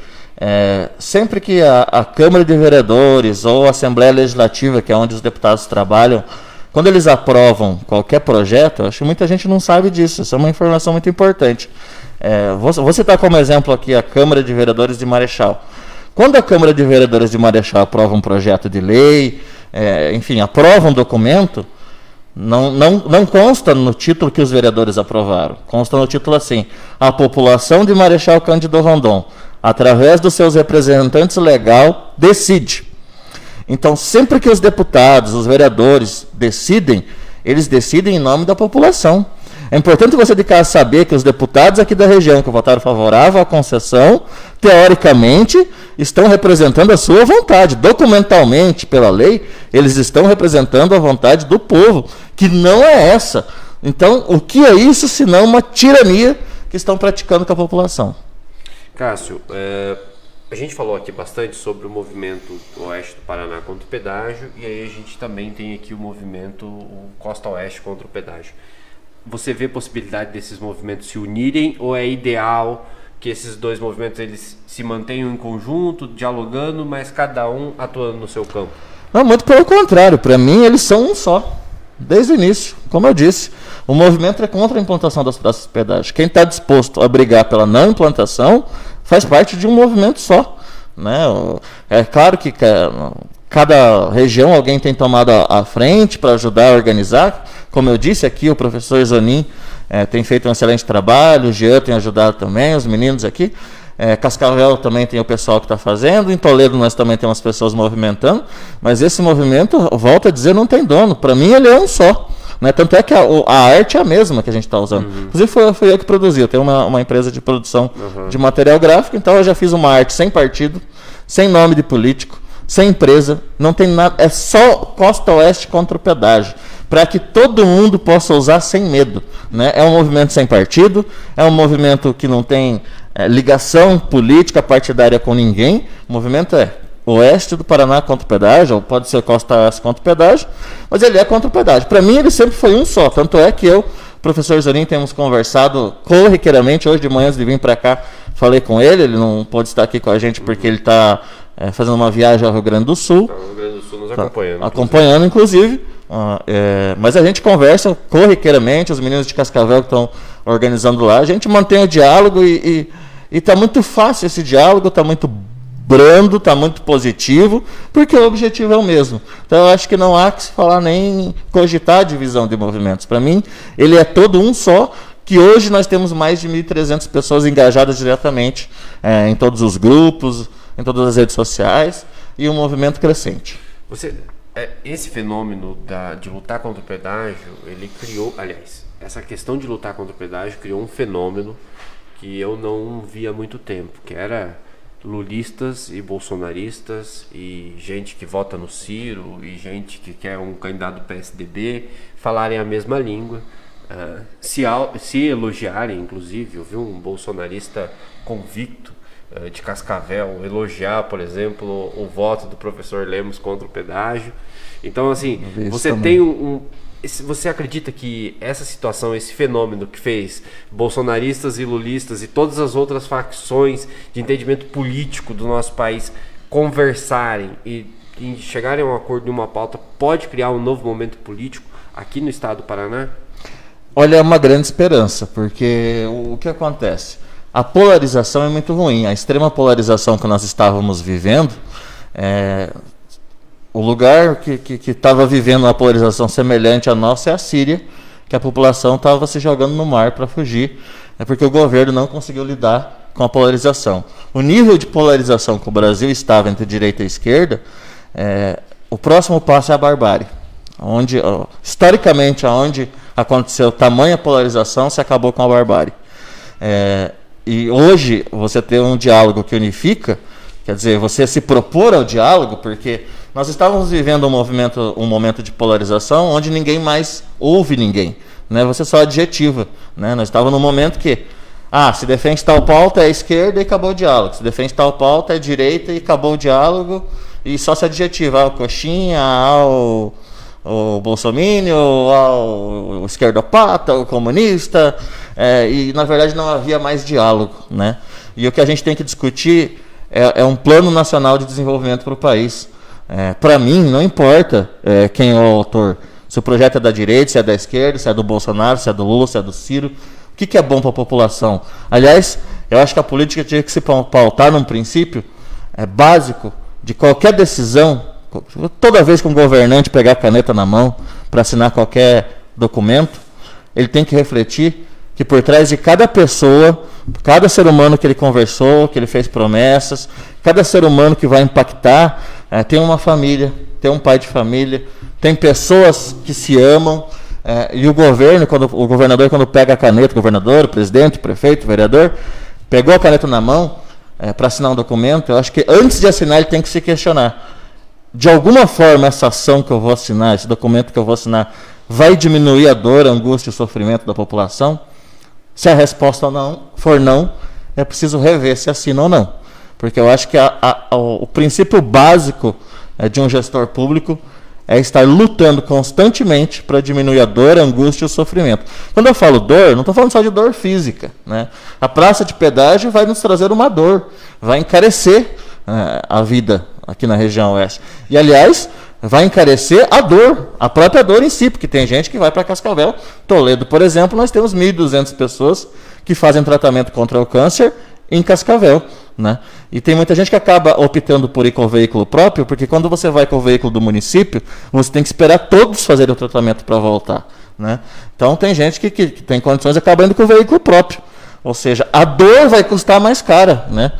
[SPEAKER 2] é, sempre que a, a Câmara de Vereadores ou a Assembleia Legislativa, que é onde os deputados trabalham, quando eles aprovam qualquer projeto, acho que muita gente não sabe disso, isso é uma informação muito importante. É, vou, vou citar como exemplo aqui a Câmara de Vereadores de Marechal. Quando a Câmara de Vereadores de Marechal aprova um projeto de lei, é, enfim, aprova um documento, não, não, não consta no título que os vereadores aprovaram. Consta no título assim, a população de Marechal Cândido Rondon, através dos seus representantes legal, decide. Então, sempre que os deputados, os vereadores decidem, eles decidem em nome da população. É importante você de casa saber que os deputados aqui da região que votaram favorável à concessão, teoricamente, estão representando a sua vontade. Documentalmente, pela lei, eles estão representando a vontade do povo, que não é essa. Então, o que é isso senão uma tirania que estão praticando com a população?
[SPEAKER 1] Cássio, é... a gente falou aqui bastante sobre o movimento oeste do Paraná contra o pedágio, e aí a gente também tem aqui o movimento o Costa Oeste contra o pedágio. Você vê possibilidade desses movimentos se unirem, ou é ideal que esses dois movimentos eles se mantenham em conjunto, dialogando, mas cada um atuando no seu campo?
[SPEAKER 2] Não, muito pelo contrário. Para mim, eles são um só, desde o início. Como eu disse, o movimento é contra a implantação das praças de pedágio. Quem está disposto a brigar pela não implantação faz parte de um movimento só, né? É claro que cada região alguém tem tomado a frente para ajudar a organizar. Como eu disse aqui, o professor Zonin é, tem feito um excelente trabalho, o Jean tem ajudado também, os meninos aqui. É, Cascavel também tem o pessoal que está fazendo, em Toledo nós também temos pessoas movimentando, mas esse movimento, volto a dizer, não tem dono. Para mim ele é um só. Né? Tanto é que a, a arte é a mesma que a gente está usando. Uhum. Inclusive foi, foi eu que produzi. Eu tenho uma, uma empresa de produção uhum. de material gráfico, então eu já fiz uma arte sem partido, sem nome de político, sem empresa, não tem nada, é só Costa Oeste contra o pedágio, para que todo mundo possa usar sem medo. Né? É um movimento sem partido, é um movimento que não tem é, ligação política partidária com ninguém. O movimento é Oeste do Paraná contra o pedágio, ou pode ser Costa Oeste contra o pedágio, mas ele é contra o pedágio. Para mim, ele sempre foi um só. Tanto é que eu, professor Zorin, temos conversado corriqueiramente. Hoje de manhã, antes de vir para cá, falei com ele. Ele não pode estar aqui com a gente porque ele está é, fazendo uma viagem ao Rio Grande do Sul. Tá,
[SPEAKER 1] o Rio Grande do Sul nos
[SPEAKER 2] tá
[SPEAKER 1] acompanhando.
[SPEAKER 2] Acompanhando, inclusive. Ah, é, mas a gente conversa corriqueiramente. Os meninos de Cascavel que estão organizando lá. A gente mantém o diálogo e está muito fácil esse diálogo, está muito brando, está muito positivo, porque o objetivo é o mesmo. Então eu acho que não há que se falar nem cogitar a divisão de movimentos. Para mim, ele é todo um só, que hoje nós temos mais de mil e trezentas pessoas engajadas diretamente é, em todos os grupos, em todas as redes sociais, e um movimento crescente.
[SPEAKER 1] Você, é, esse fenômeno da, de lutar contra o pedágio, ele criou, aliás, essa questão de lutar contra o pedágio criou um fenômeno que eu não via há muito tempo, que era lulistas e bolsonaristas e gente que vota no Ciro e gente que quer um candidato do P S D B falarem a mesma língua, uh, se, se elogiarem, inclusive. Eu vi um bolsonarista convicto de Cascavel elogiar, por exemplo, o voto do professor Lemos contra o pedágio. Então, assim, você também tem um, um... Você acredita que essa situação, esse fenômeno que fez bolsonaristas e lulistas e todas as outras facções de entendimento político do nosso país conversarem e, e chegarem a um acordo em uma pauta, pode criar um novo momento político aqui no estado do Paraná?
[SPEAKER 2] Olha, é uma grande esperança, porque o, o que acontece? A polarização é muito ruim. A extrema polarização que nós estávamos vivendo, é, o lugar que estava vivendo uma polarização semelhante à nossa é a Síria, que a população estava se jogando no mar para fugir, é porque o governo não conseguiu lidar com a polarização. O nível de polarização que o Brasil estava entre direita e esquerda, é, o próximo passo é a barbárie. Onde, historicamente, aonde aconteceu tamanha polarização, se acabou com a barbárie. É, E hoje, você ter um diálogo que unifica, quer dizer, você se propor ao diálogo, porque nós estávamos vivendo um, movimento, um momento de polarização onde ninguém mais ouve ninguém, né? Você só adjetiva, né? Nós estávamos num momento que, ah, se defende tal pauta é esquerda e acabou o diálogo, se defende tal pauta é direita e acabou o diálogo, e só se adjetiva ao coxinha, ao... o bolsomínio, o esquerdopata, o comunista, é, e na verdade não havia mais diálogo, né? E o que a gente tem que discutir é, é um plano nacional de desenvolvimento para o país. É, para mim, não importa é, quem é o autor, se o projeto é da direita, se é da esquerda, se é do Bolsonaro, se é do Lula, se é do Ciro, o que, que é bom para a população? Aliás, eu acho que a política tinha que se pautar num princípio é, básico de qualquer decisão. Toda vez que um governante pegar a caneta na mão para assinar qualquer documento, ele tem que refletir que por trás de cada pessoa, cada ser humano que ele conversou, que ele fez promessas, cada ser humano que vai impactar, é, tem uma família, tem um pai de família, tem pessoas que se amam, é, e o governo, quando, o governador quando pega a caneta, o governador, o presidente, o prefeito, o vereador, pegou a caneta na mão é, para assinar um documento, eu acho que antes de assinar ele tem que se questionar. De alguma forma essa ação que eu vou assinar, esse documento que eu vou assinar, vai diminuir a dor, a angústia e o sofrimento da população? Se a resposta não for não, é preciso rever se assina ou não. Porque eu acho que a, a, a, o princípio básico é, de um gestor público é estar lutando constantemente para diminuir a dor, a angústia e o sofrimento. Quando eu falo dor, não estou falando só de dor física, né? A praça de pedágio vai nos trazer uma dor, vai encarecer é, a vida aqui na região oeste. E, aliás, vai encarecer a dor, a própria dor em si, porque tem gente que vai para Cascavel. Toledo, por exemplo, nós temos mil e duzentas pessoas que fazem tratamento contra o câncer em Cascavel, né? E tem muita gente que acaba optando por ir com o veículo próprio, porque quando você vai com o veículo do município, você tem que esperar todos fazerem o tratamento para voltar, né? Então tem gente que, que, que tem condições e acaba indo com o veículo próprio. Ou seja, a dor vai custar mais cara, né?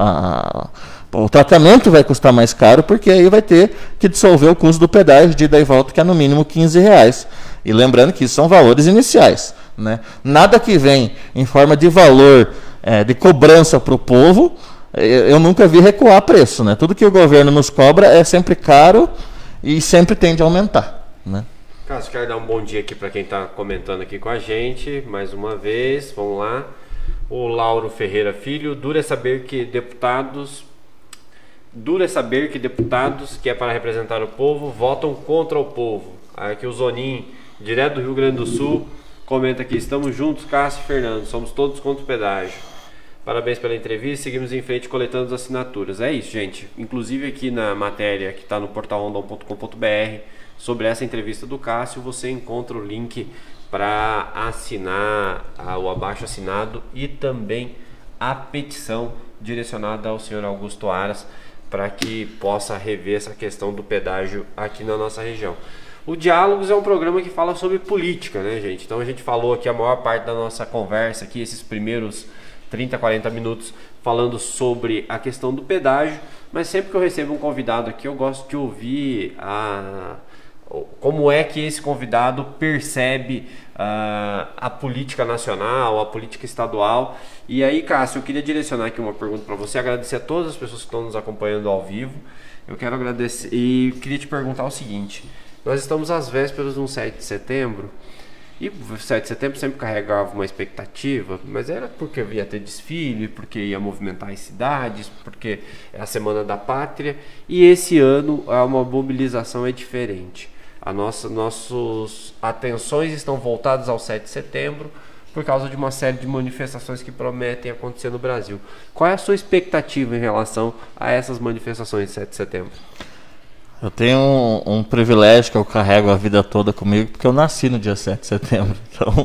[SPEAKER 2] A, o tratamento vai custar mais caro, porque aí vai ter que dissolver o custo do pedágio de ida e volta, que é no mínimo quinze reais. E lembrando que isso são valores iniciais, né? Nada que vem em forma de valor é, de cobrança para o povo, eu nunca vi recuar preço, né? Tudo que o governo nos cobra é sempre caro e sempre tende a aumentar, né?
[SPEAKER 1] Cássio, quero dar um bom dia aqui para quem está comentando aqui com a gente, mais uma vez, vamos lá. O Lauro Ferreira Filho, duro é saber que deputados... Duro é saber que deputados que é para representar o povo votam contra o povo. Aqui o Zonin, direto do Rio Grande do Sul, comenta aqui: estamos juntos, Cássio e Fernando, somos todos contra o pedágio. Parabéns pela entrevista, seguimos em frente coletando as assinaturas. É isso, gente. Inclusive aqui na matéria que está no portal rondon ponto com ponto br sobre essa entrevista do Cássio, você encontra o link para assinar o abaixo assinado e também a petição direcionada ao senhor Augusto Aras para que possa rever essa questão do pedágio aqui na nossa região. O Diálogos é um programa que fala sobre política, né, gente? Então a gente falou aqui a maior parte da nossa conversa aqui, esses primeiros trinta, quarenta minutos, falando sobre a questão do pedágio, mas sempre que eu recebo um convidado aqui, eu gosto de ouvir a... como é que esse convidado percebe uh, a política nacional, a política estadual. E aí, Cássio, eu queria direcionar aqui uma pergunta para você, agradecer a todas as pessoas que estão nos acompanhando ao vivo. Eu quero agradecer e queria te perguntar o seguinte: nós estamos às vésperas de um sete de setembro, e o sete de setembro sempre carregava uma expectativa, mas era porque ia ter desfile, porque ia movimentar as cidades, porque é a Semana da Pátria, e esse ano uma mobilização é diferente. A nossa, nossas atenções estão voltadas ao sete de setembro por causa de uma série de manifestações que prometem acontecer no Brasil. Qual é a sua expectativa em relação a essas manifestações de sete de setembro?
[SPEAKER 2] Eu tenho um, um privilégio que eu carrego a vida toda comigo, porque eu nasci no dia sete de setembro. Então,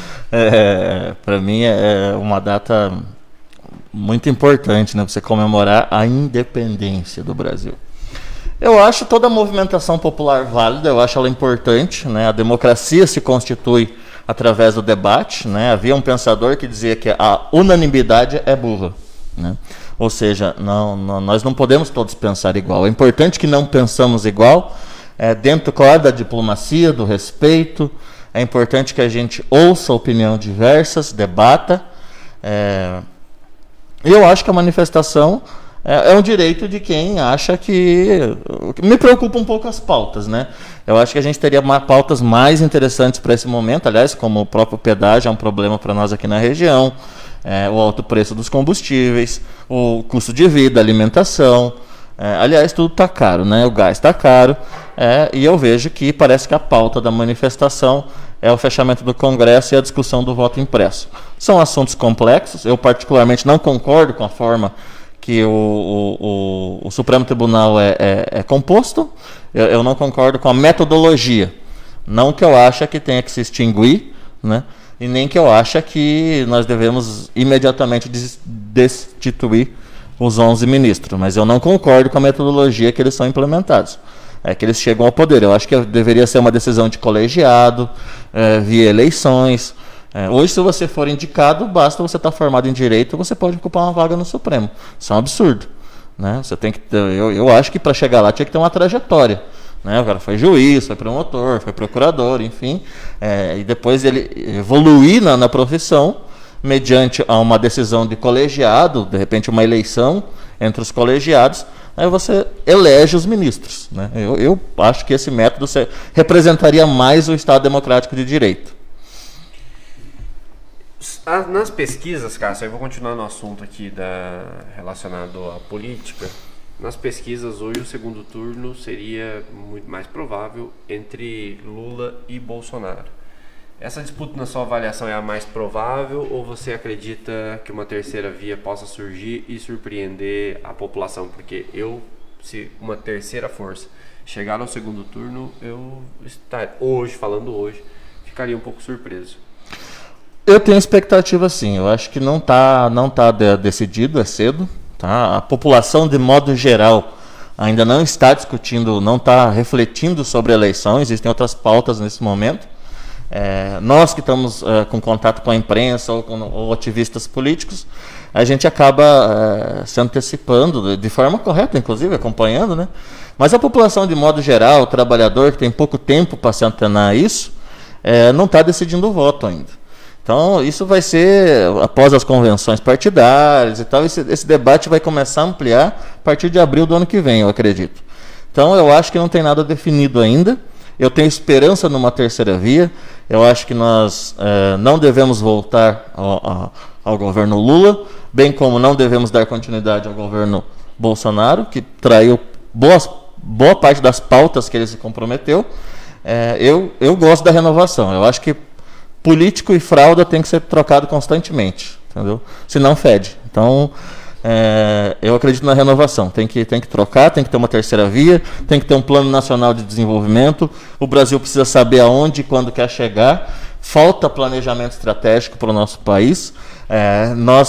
[SPEAKER 2] é, para mim é uma data muito importante, né, você comemorar a independência do Brasil. Eu acho toda a movimentação popular válida, eu acho ela importante, né? A democracia se constitui através do debate, né? Havia um pensador que dizia que a unanimidade é burra, né? Ou seja, não, não, nós não podemos todos pensar igual. É importante que não pensamos igual, é, dentro, claro, da diplomacia, do respeito. É importante que a gente ouça opiniões diversas, debata. É, eu acho que a manifestação é, é um direito de quem acha que... Me preocupa um pouco as pautas, né? Eu acho que a gente teria uma, pautas mais interessantes para esse momento. Aliás, como o próprio pedágio é um problema para nós aqui na região. É, o alto preço dos combustíveis, o custo de vida, alimentação. É, aliás, tudo está caro, né? O gás está caro. É, e eu vejo que parece que a pauta da manifestação é o fechamento do Congresso e a discussão do voto impresso. São assuntos complexos. Eu, particularmente, não concordo com a forma que o, o, o, o Supremo Tribunal é, é, é composto. Eu, eu não concordo com a metodologia. Não que eu ache que tenha que se extinguir, né? E nem que eu ache que nós devemos imediatamente destituir os onze ministros. Mas eu não concordo com a metodologia que eles são implementados. É que eles chegam ao poder. Eu acho que deveria ser uma decisão de colegiado, é, via eleições. É, hoje, se você for indicado, basta você estar formado em direito, você pode ocupar uma vaga no Supremo. Isso é um absurdo, né? Você tem que ter, eu, eu acho que para chegar lá tinha que ter uma trajetória. Né? O cara foi juiz, foi promotor, foi procurador, enfim, é, e depois ele evoluir na, na profissão, mediante a uma decisão de colegiado, de repente uma eleição entre os colegiados, aí você elege os ministros. Né? Eu, eu acho que esse método representaria mais o Estado Democrático de Direito.
[SPEAKER 1] Nas pesquisas, Cássio, eu vou continuar no assunto aqui da, relacionado à política. Nas pesquisas, hoje o segundo turno seria muito mais provável entre Lula e Bolsonaro. Essa disputa, na sua avaliação, é a mais provável, ou você acredita que uma terceira via possa surgir e surpreender a população? Porque eu, se uma terceira força chegar ao segundo turno, eu estar, hoje, falando hoje, ficaria um pouco surpreso.
[SPEAKER 2] Eu tenho expectativa, sim. Eu acho que não está não tá decidido, é cedo. Tá? A população, de modo geral, ainda não está discutindo, não está refletindo sobre a eleição. Existem outras pautas nesse momento. É, nós que estamos é, com contato com a imprensa ou com ou ativistas políticos, a gente acaba é, se antecipando, de forma correta, inclusive, acompanhando, né? Mas a população, de modo geral, o trabalhador que tem pouco tempo para se antenar a isso, é, não está decidindo o voto ainda. Então, isso vai ser após as convenções partidárias e tal. Esse, esse debate vai começar a ampliar a partir de abril do ano que vem, eu acredito. Então, eu acho que não tem nada definido ainda. Eu tenho esperança numa terceira via. Eu acho que nós é, não devemos voltar ao, ao, ao governo Lula, bem como não devemos dar continuidade ao governo Bolsonaro, que traiu boas, boa parte das pautas que ele se comprometeu. É, eu, eu gosto da renovação. Eu acho que político e fralda tem que ser trocado constantemente, entendeu? Senão fede. Então, é, eu acredito na renovação. Tem que, tem que trocar, tem que ter uma terceira via, tem que ter um plano nacional de desenvolvimento. O Brasil precisa saber aonde e quando quer chegar. Falta planejamento estratégico para o nosso país. É, nós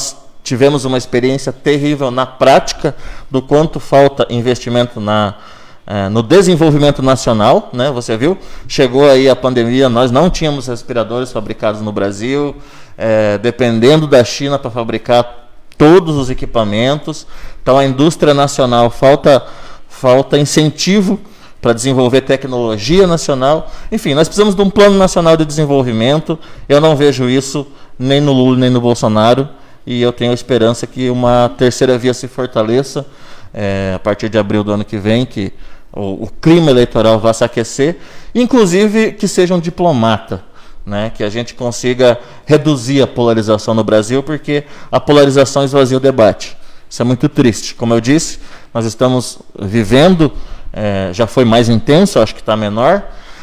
[SPEAKER 2] tivemos uma experiência terrível na prática do quanto falta investimento na, eh, no desenvolvimento nacional, né? Você viu? Chegou aí a pandemia, nós não tínhamos respiradores fabricados no Brasil, eh, dependendo da China para fabricar todos os equipamentos. Então a indústria nacional, falta, falta incentivo para desenvolver tecnologia nacional. Enfim, nós precisamos de um plano nacional de desenvolvimento. Eu não vejo isso nem no Lula nem no Bolsonaro, e eu tenho esperança que uma terceira via se fortaleça é, a partir de abril do ano que vem, que o, o clima eleitoral vá se aquecer, inclusive que seja um diplomata, né, que a gente consiga reduzir a polarização no Brasil, porque a polarização esvazia o debate. Isso é muito triste. Como eu disse, nós estamos vivendo, é, já foi mais intenso, acho que está menor,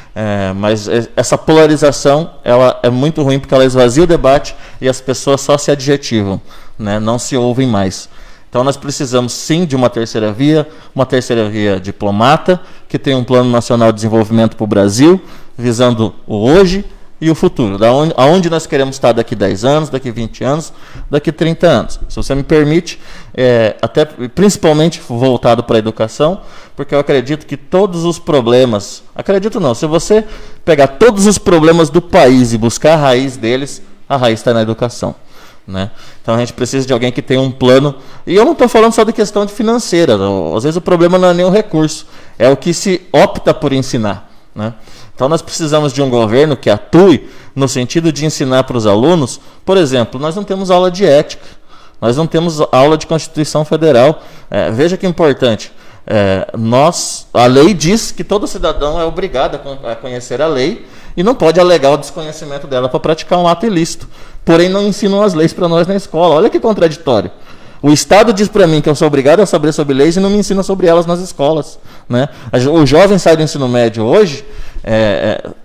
[SPEAKER 2] é, mas essa polarização ela é muito ruim, porque ela esvazia o debate e as pessoas só se adjetivam, né, não se ouvem mais. Então nós precisamos sim de uma terceira via, uma terceira via diplomata, que tenha um plano nacional de desenvolvimento para o Brasil, visando o hoje e o futuro, da onde, aonde nós queremos estar daqui dez anos, daqui vinte anos, daqui trinta anos. Se você me permite, é, até principalmente voltado para a educação, porque eu acredito que todos os problemas, acredito não, se você pegar todos os problemas do país e buscar a raiz deles, a raiz está na educação, né? Então a gente precisa de alguém que tenha um plano, e eu não estou falando só de questão de financeira, às vezes o problema não é nem o recurso, é o que se opta por ensinar, né? Então nós precisamos de um governo que atue no sentido de ensinar para os alunos. Por exemplo, nós não temos aula de ética, nós não temos aula de Constituição Federal. É, veja que importante, é, nós, a lei diz que todo cidadão é obrigado a conhecer a lei e não pode alegar o desconhecimento dela para praticar um ato ilícito. Porém não ensinam as leis para nós na escola. Olha que contraditório. O Estado diz para mim que eu sou obrigado a saber sobre leis e não me ensina sobre elas nas escolas, né? O jovem sai do ensino médio hoje, é, é,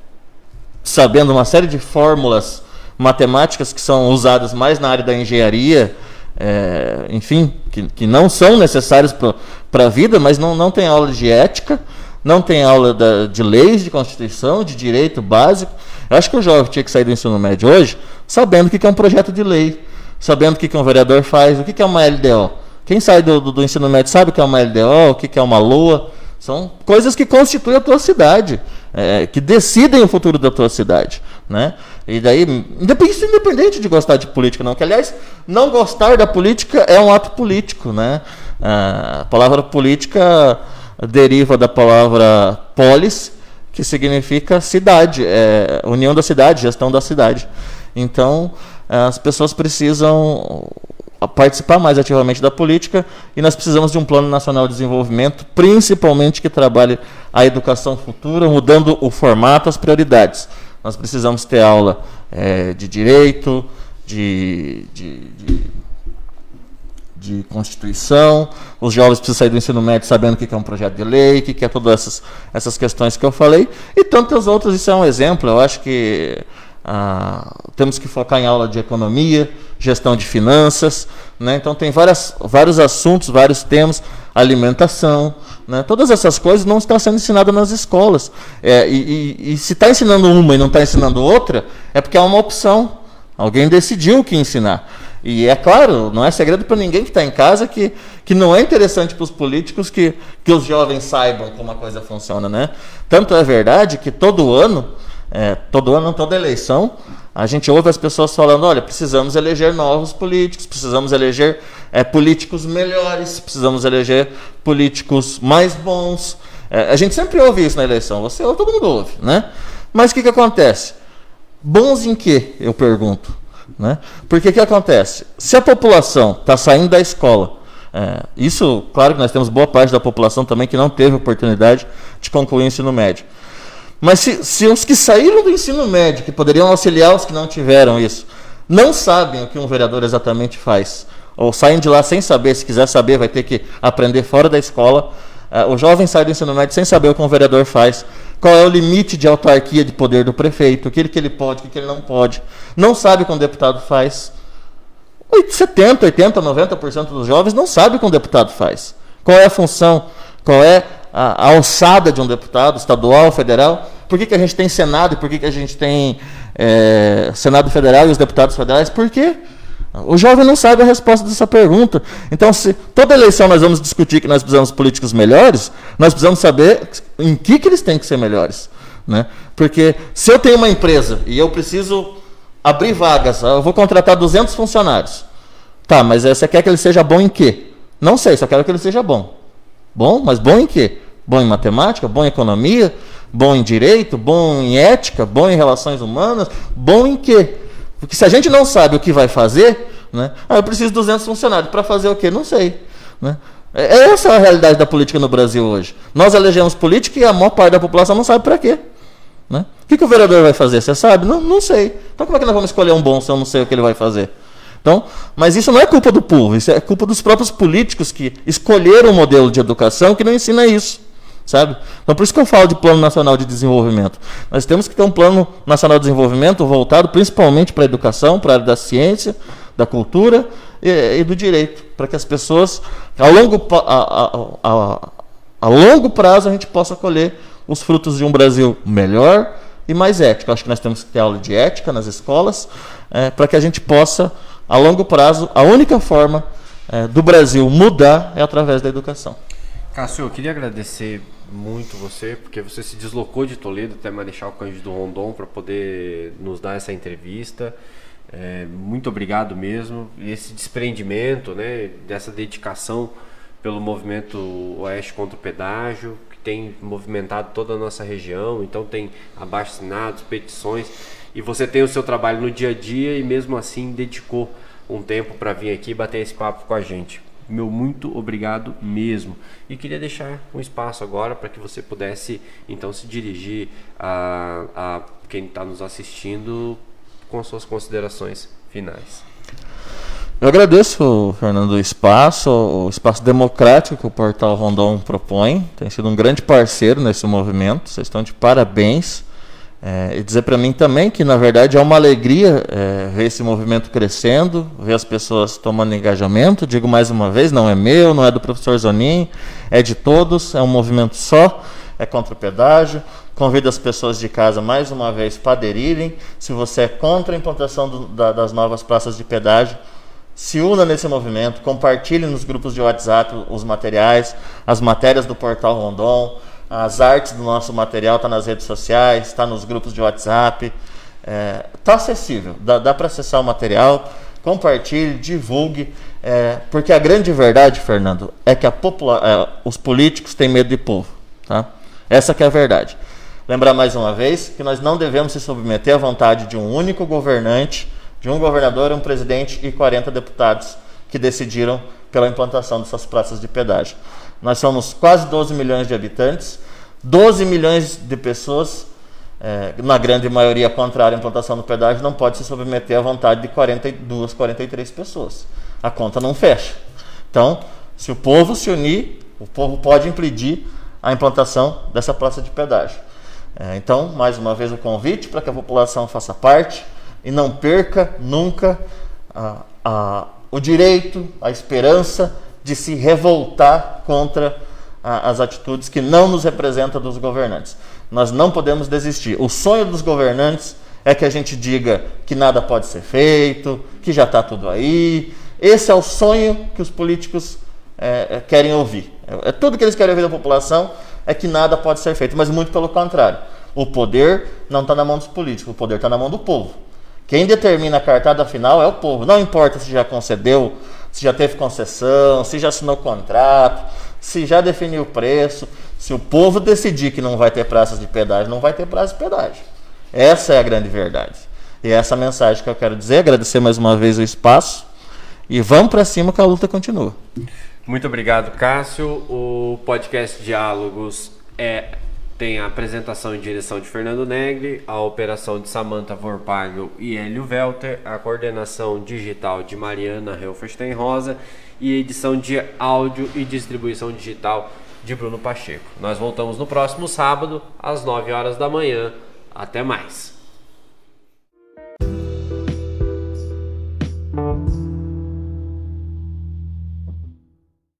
[SPEAKER 2] sabendo uma série de fórmulas matemáticas que são usadas mais na área da engenharia, é, enfim, que, que não são necessárias para a vida, mas não, não tem aula de ética, não tem aula da, de leis, de Constituição, de direito básico. Eu acho que o jovem tinha que sair do ensino médio hoje sabendo o que é um projeto de lei, sabendo o que um vereador faz, o que é uma L D O. Quem sai do, do, do ensino médio sabe o que é uma L D O, o que é uma L O A. São coisas que constituem a tua cidade, é, que decidem o futuro da tua cidade, né? E daí, isso independente de gostar de política, não. Que, aliás, não gostar da política é um ato político, né? A palavra política deriva da palavra polis, que significa cidade, é, união da cidade, gestão da cidade. Então, as pessoas precisam participar mais ativamente da política, e nós precisamos de um plano nacional de desenvolvimento, principalmente que trabalhe a educação futura, mudando o formato, as prioridades. Nós precisamos ter aula é, de direito, de, de, de, de Constituição. Os jovens precisam sair do ensino médio sabendo o que é um projeto de lei, o que é todas essas, essas questões que eu falei, e tantas outras. Isso é um exemplo. Eu acho que Ah, temos que focar em aula de economia, gestão de finanças, né? Então tem várias, vários assuntos, vários temas, alimentação, né? Todas essas coisas não estão sendo ensinadas nas escolas, é, e, e, e se está ensinando uma e não está ensinando outra, é porque é uma opção, alguém decidiu o que ensinar. E é claro, não é segredo para ninguém que está em casa que, que não é interessante para os políticos que, que os jovens saibam como a coisa funciona, né? Tanto é verdade que todo ano, É, todo ano, toda eleição, a gente ouve as pessoas falando: olha, precisamos eleger novos políticos, precisamos eleger é, políticos melhores, precisamos eleger políticos mais bons. É, a gente sempre ouve isso na eleição, você ouve, todo mundo ouve, né? Mas o que, que acontece? Bons em quê? Eu pergunto, né? Porque o que acontece? Se a população está saindo da escola, é, isso, claro que nós temos boa parte da população também que não teve oportunidade de concluir o ensino médio. Mas se, se os que saíram do ensino médio, que poderiam auxiliar os que não tiveram isso, não sabem o que um vereador exatamente faz, ou saem de lá sem saber, se quiser saber vai ter que aprender fora da escola, uh, o jovem sai do ensino médio sem saber o que um vereador faz, qual é o limite de autarquia de poder do prefeito, o que ele, que ele pode, o que ele não pode, não sabe o que um deputado faz. setenta, oitenta, noventa por cento dos jovens não sabe o que um deputado faz. Qual é a função, qual é a alçada de um deputado estadual, federal, por que, que a gente tem Senado e por que, que a gente tem é, Senado Federal e os deputados federais? Por quê? O jovem não sabe a resposta dessa pergunta. Então, se toda eleição nós vamos discutir que nós precisamos de políticos melhores, nós precisamos saber em que, que eles têm que ser melhores. Né? Porque se eu tenho uma empresa e eu preciso abrir vagas, eu vou contratar duzentos funcionários. Tá, mas você quer que ele seja bom em quê? Não sei, só quero que ele seja bom. Bom, mas bom em quê? Bom em matemática, bom em economia, bom em direito, bom em ética, bom em relações humanas, bom em quê? Porque se a gente não sabe o que vai fazer, né? Ah, eu preciso de duzentos funcionários. Para fazer o quê? Não sei. Né? Essa é a realidade da política no Brasil hoje. Nós elegemos política e a maior parte da população não sabe para quê. Né? O que, que o vereador vai fazer? Você sabe? Não, não sei. Então como é que nós vamos escolher um bom se eu não sei o que ele vai fazer? Então, mas isso não é culpa do povo, isso é culpa dos próprios políticos que escolheram um modelo de educação que não ensina isso. Sabe? Então, por isso que eu falo de Plano Nacional de Desenvolvimento. Nós temos que ter um Plano Nacional de Desenvolvimento voltado principalmente para a educação, para a área da ciência, da cultura e, e do direito, para que as pessoas, a longo, a, a, a, a longo prazo, a gente possa colher os frutos de um Brasil melhor e mais ético. Acho que nós temos que ter aula de ética nas escolas, é, para que a gente possa, a longo prazo, a única forma é, do Brasil mudar é através da educação.
[SPEAKER 1] Cássio, eu queria agradecer muito você, porque você se deslocou de Toledo até Marechal Cândido Rondon para poder nos dar essa entrevista. É, muito obrigado mesmo. E esse desprendimento, né, dessa dedicação pelo movimento Oeste contra o Pedágio, que tem movimentado toda a nossa região. Então tem abaixo-assinados, petições, e você tem o seu trabalho no dia a dia e mesmo assim dedicou um tempo para vir aqui bater esse papo com a gente. Meu muito obrigado mesmo. E queria deixar um espaço agora para que você pudesse então se dirigir a, a quem está nos assistindo com suas considerações finais.
[SPEAKER 2] Eu agradeço, Fernando, o espaço, o espaço democrático que o Portal Rondon propõe. Tem sido um grande parceiro nesse movimento. Vocês estão de parabéns. É, e dizer para mim também que, na verdade, é uma alegria é, ver esse movimento crescendo, ver as pessoas tomando engajamento. Digo mais uma vez, não é meu, não é do professor Zonin, é de todos, é um movimento só, é contra o pedágio. Convido as pessoas de casa, mais uma vez, para aderirem. Se você é contra a implantação do, da, das novas praças de pedágio, se una nesse movimento, compartilhe nos grupos de WhatsApp os materiais, as matérias do Portal Rondon. As artes do nosso material estão tá nas redes sociais, está nos grupos de WhatsApp, está é, tá acessível, dá, dá para acessar o material, compartilhe, divulgue, é, porque a grande verdade, Fernando, é que a popula- é, os políticos têm medo de povo. Tá? Essa que é a verdade. Lembrar mais uma vez que nós não devemos se submeter à vontade de um único governante, de um governador, um presidente e quarenta deputados que decidiram pela implantação dessas praças de pedágio. Nós somos quase doze milhões de habitantes, doze milhões de pessoas, é, na grande maioria contrária à implantação do pedágio, não pode se submeter à vontade de quarenta e duas, quarenta e três pessoas. A conta não fecha. Então, se o povo se unir, o povo pode impedir a implantação dessa praça de pedágio. É, então, mais uma vez o convite para que a população faça parte e não perca nunca a, a, o direito, a esperança de se revoltar contra a, as atitudes que não nos representam dos governantes. Nós não podemos desistir. O sonho dos governantes é que a gente diga que nada pode ser feito, que já está tudo aí. Esse é o sonho que os políticos é, querem ouvir. É, é tudo que eles querem ouvir da população, é que nada pode ser feito, mas muito pelo contrário. O poder não está na mão dos políticos, o poder está na mão do povo. Quem determina a cartada final é o povo. Não importa se já concedeu, se já teve concessão, se já assinou contrato, se já definiu o preço. Se o povo decidir que não vai ter praças de pedágio, não vai ter praça de pedágio. Essa é a grande verdade. E essa é a mensagem que eu quero dizer. Agradecer mais uma vez o espaço. E vamos para cima que a luta continua.
[SPEAKER 1] Muito obrigado, Cássio. O podcast Diálogos é... tem a apresentação e direção de Fernando Negri, a operação de Samantha Vorpaglio e Hélio Welter, a coordenação digital de Mariana Helferstein Rosa e a edição de áudio e distribuição digital de Bruno Pacheco. Nós voltamos no próximo sábado, às nove horas da manhã. Até mais!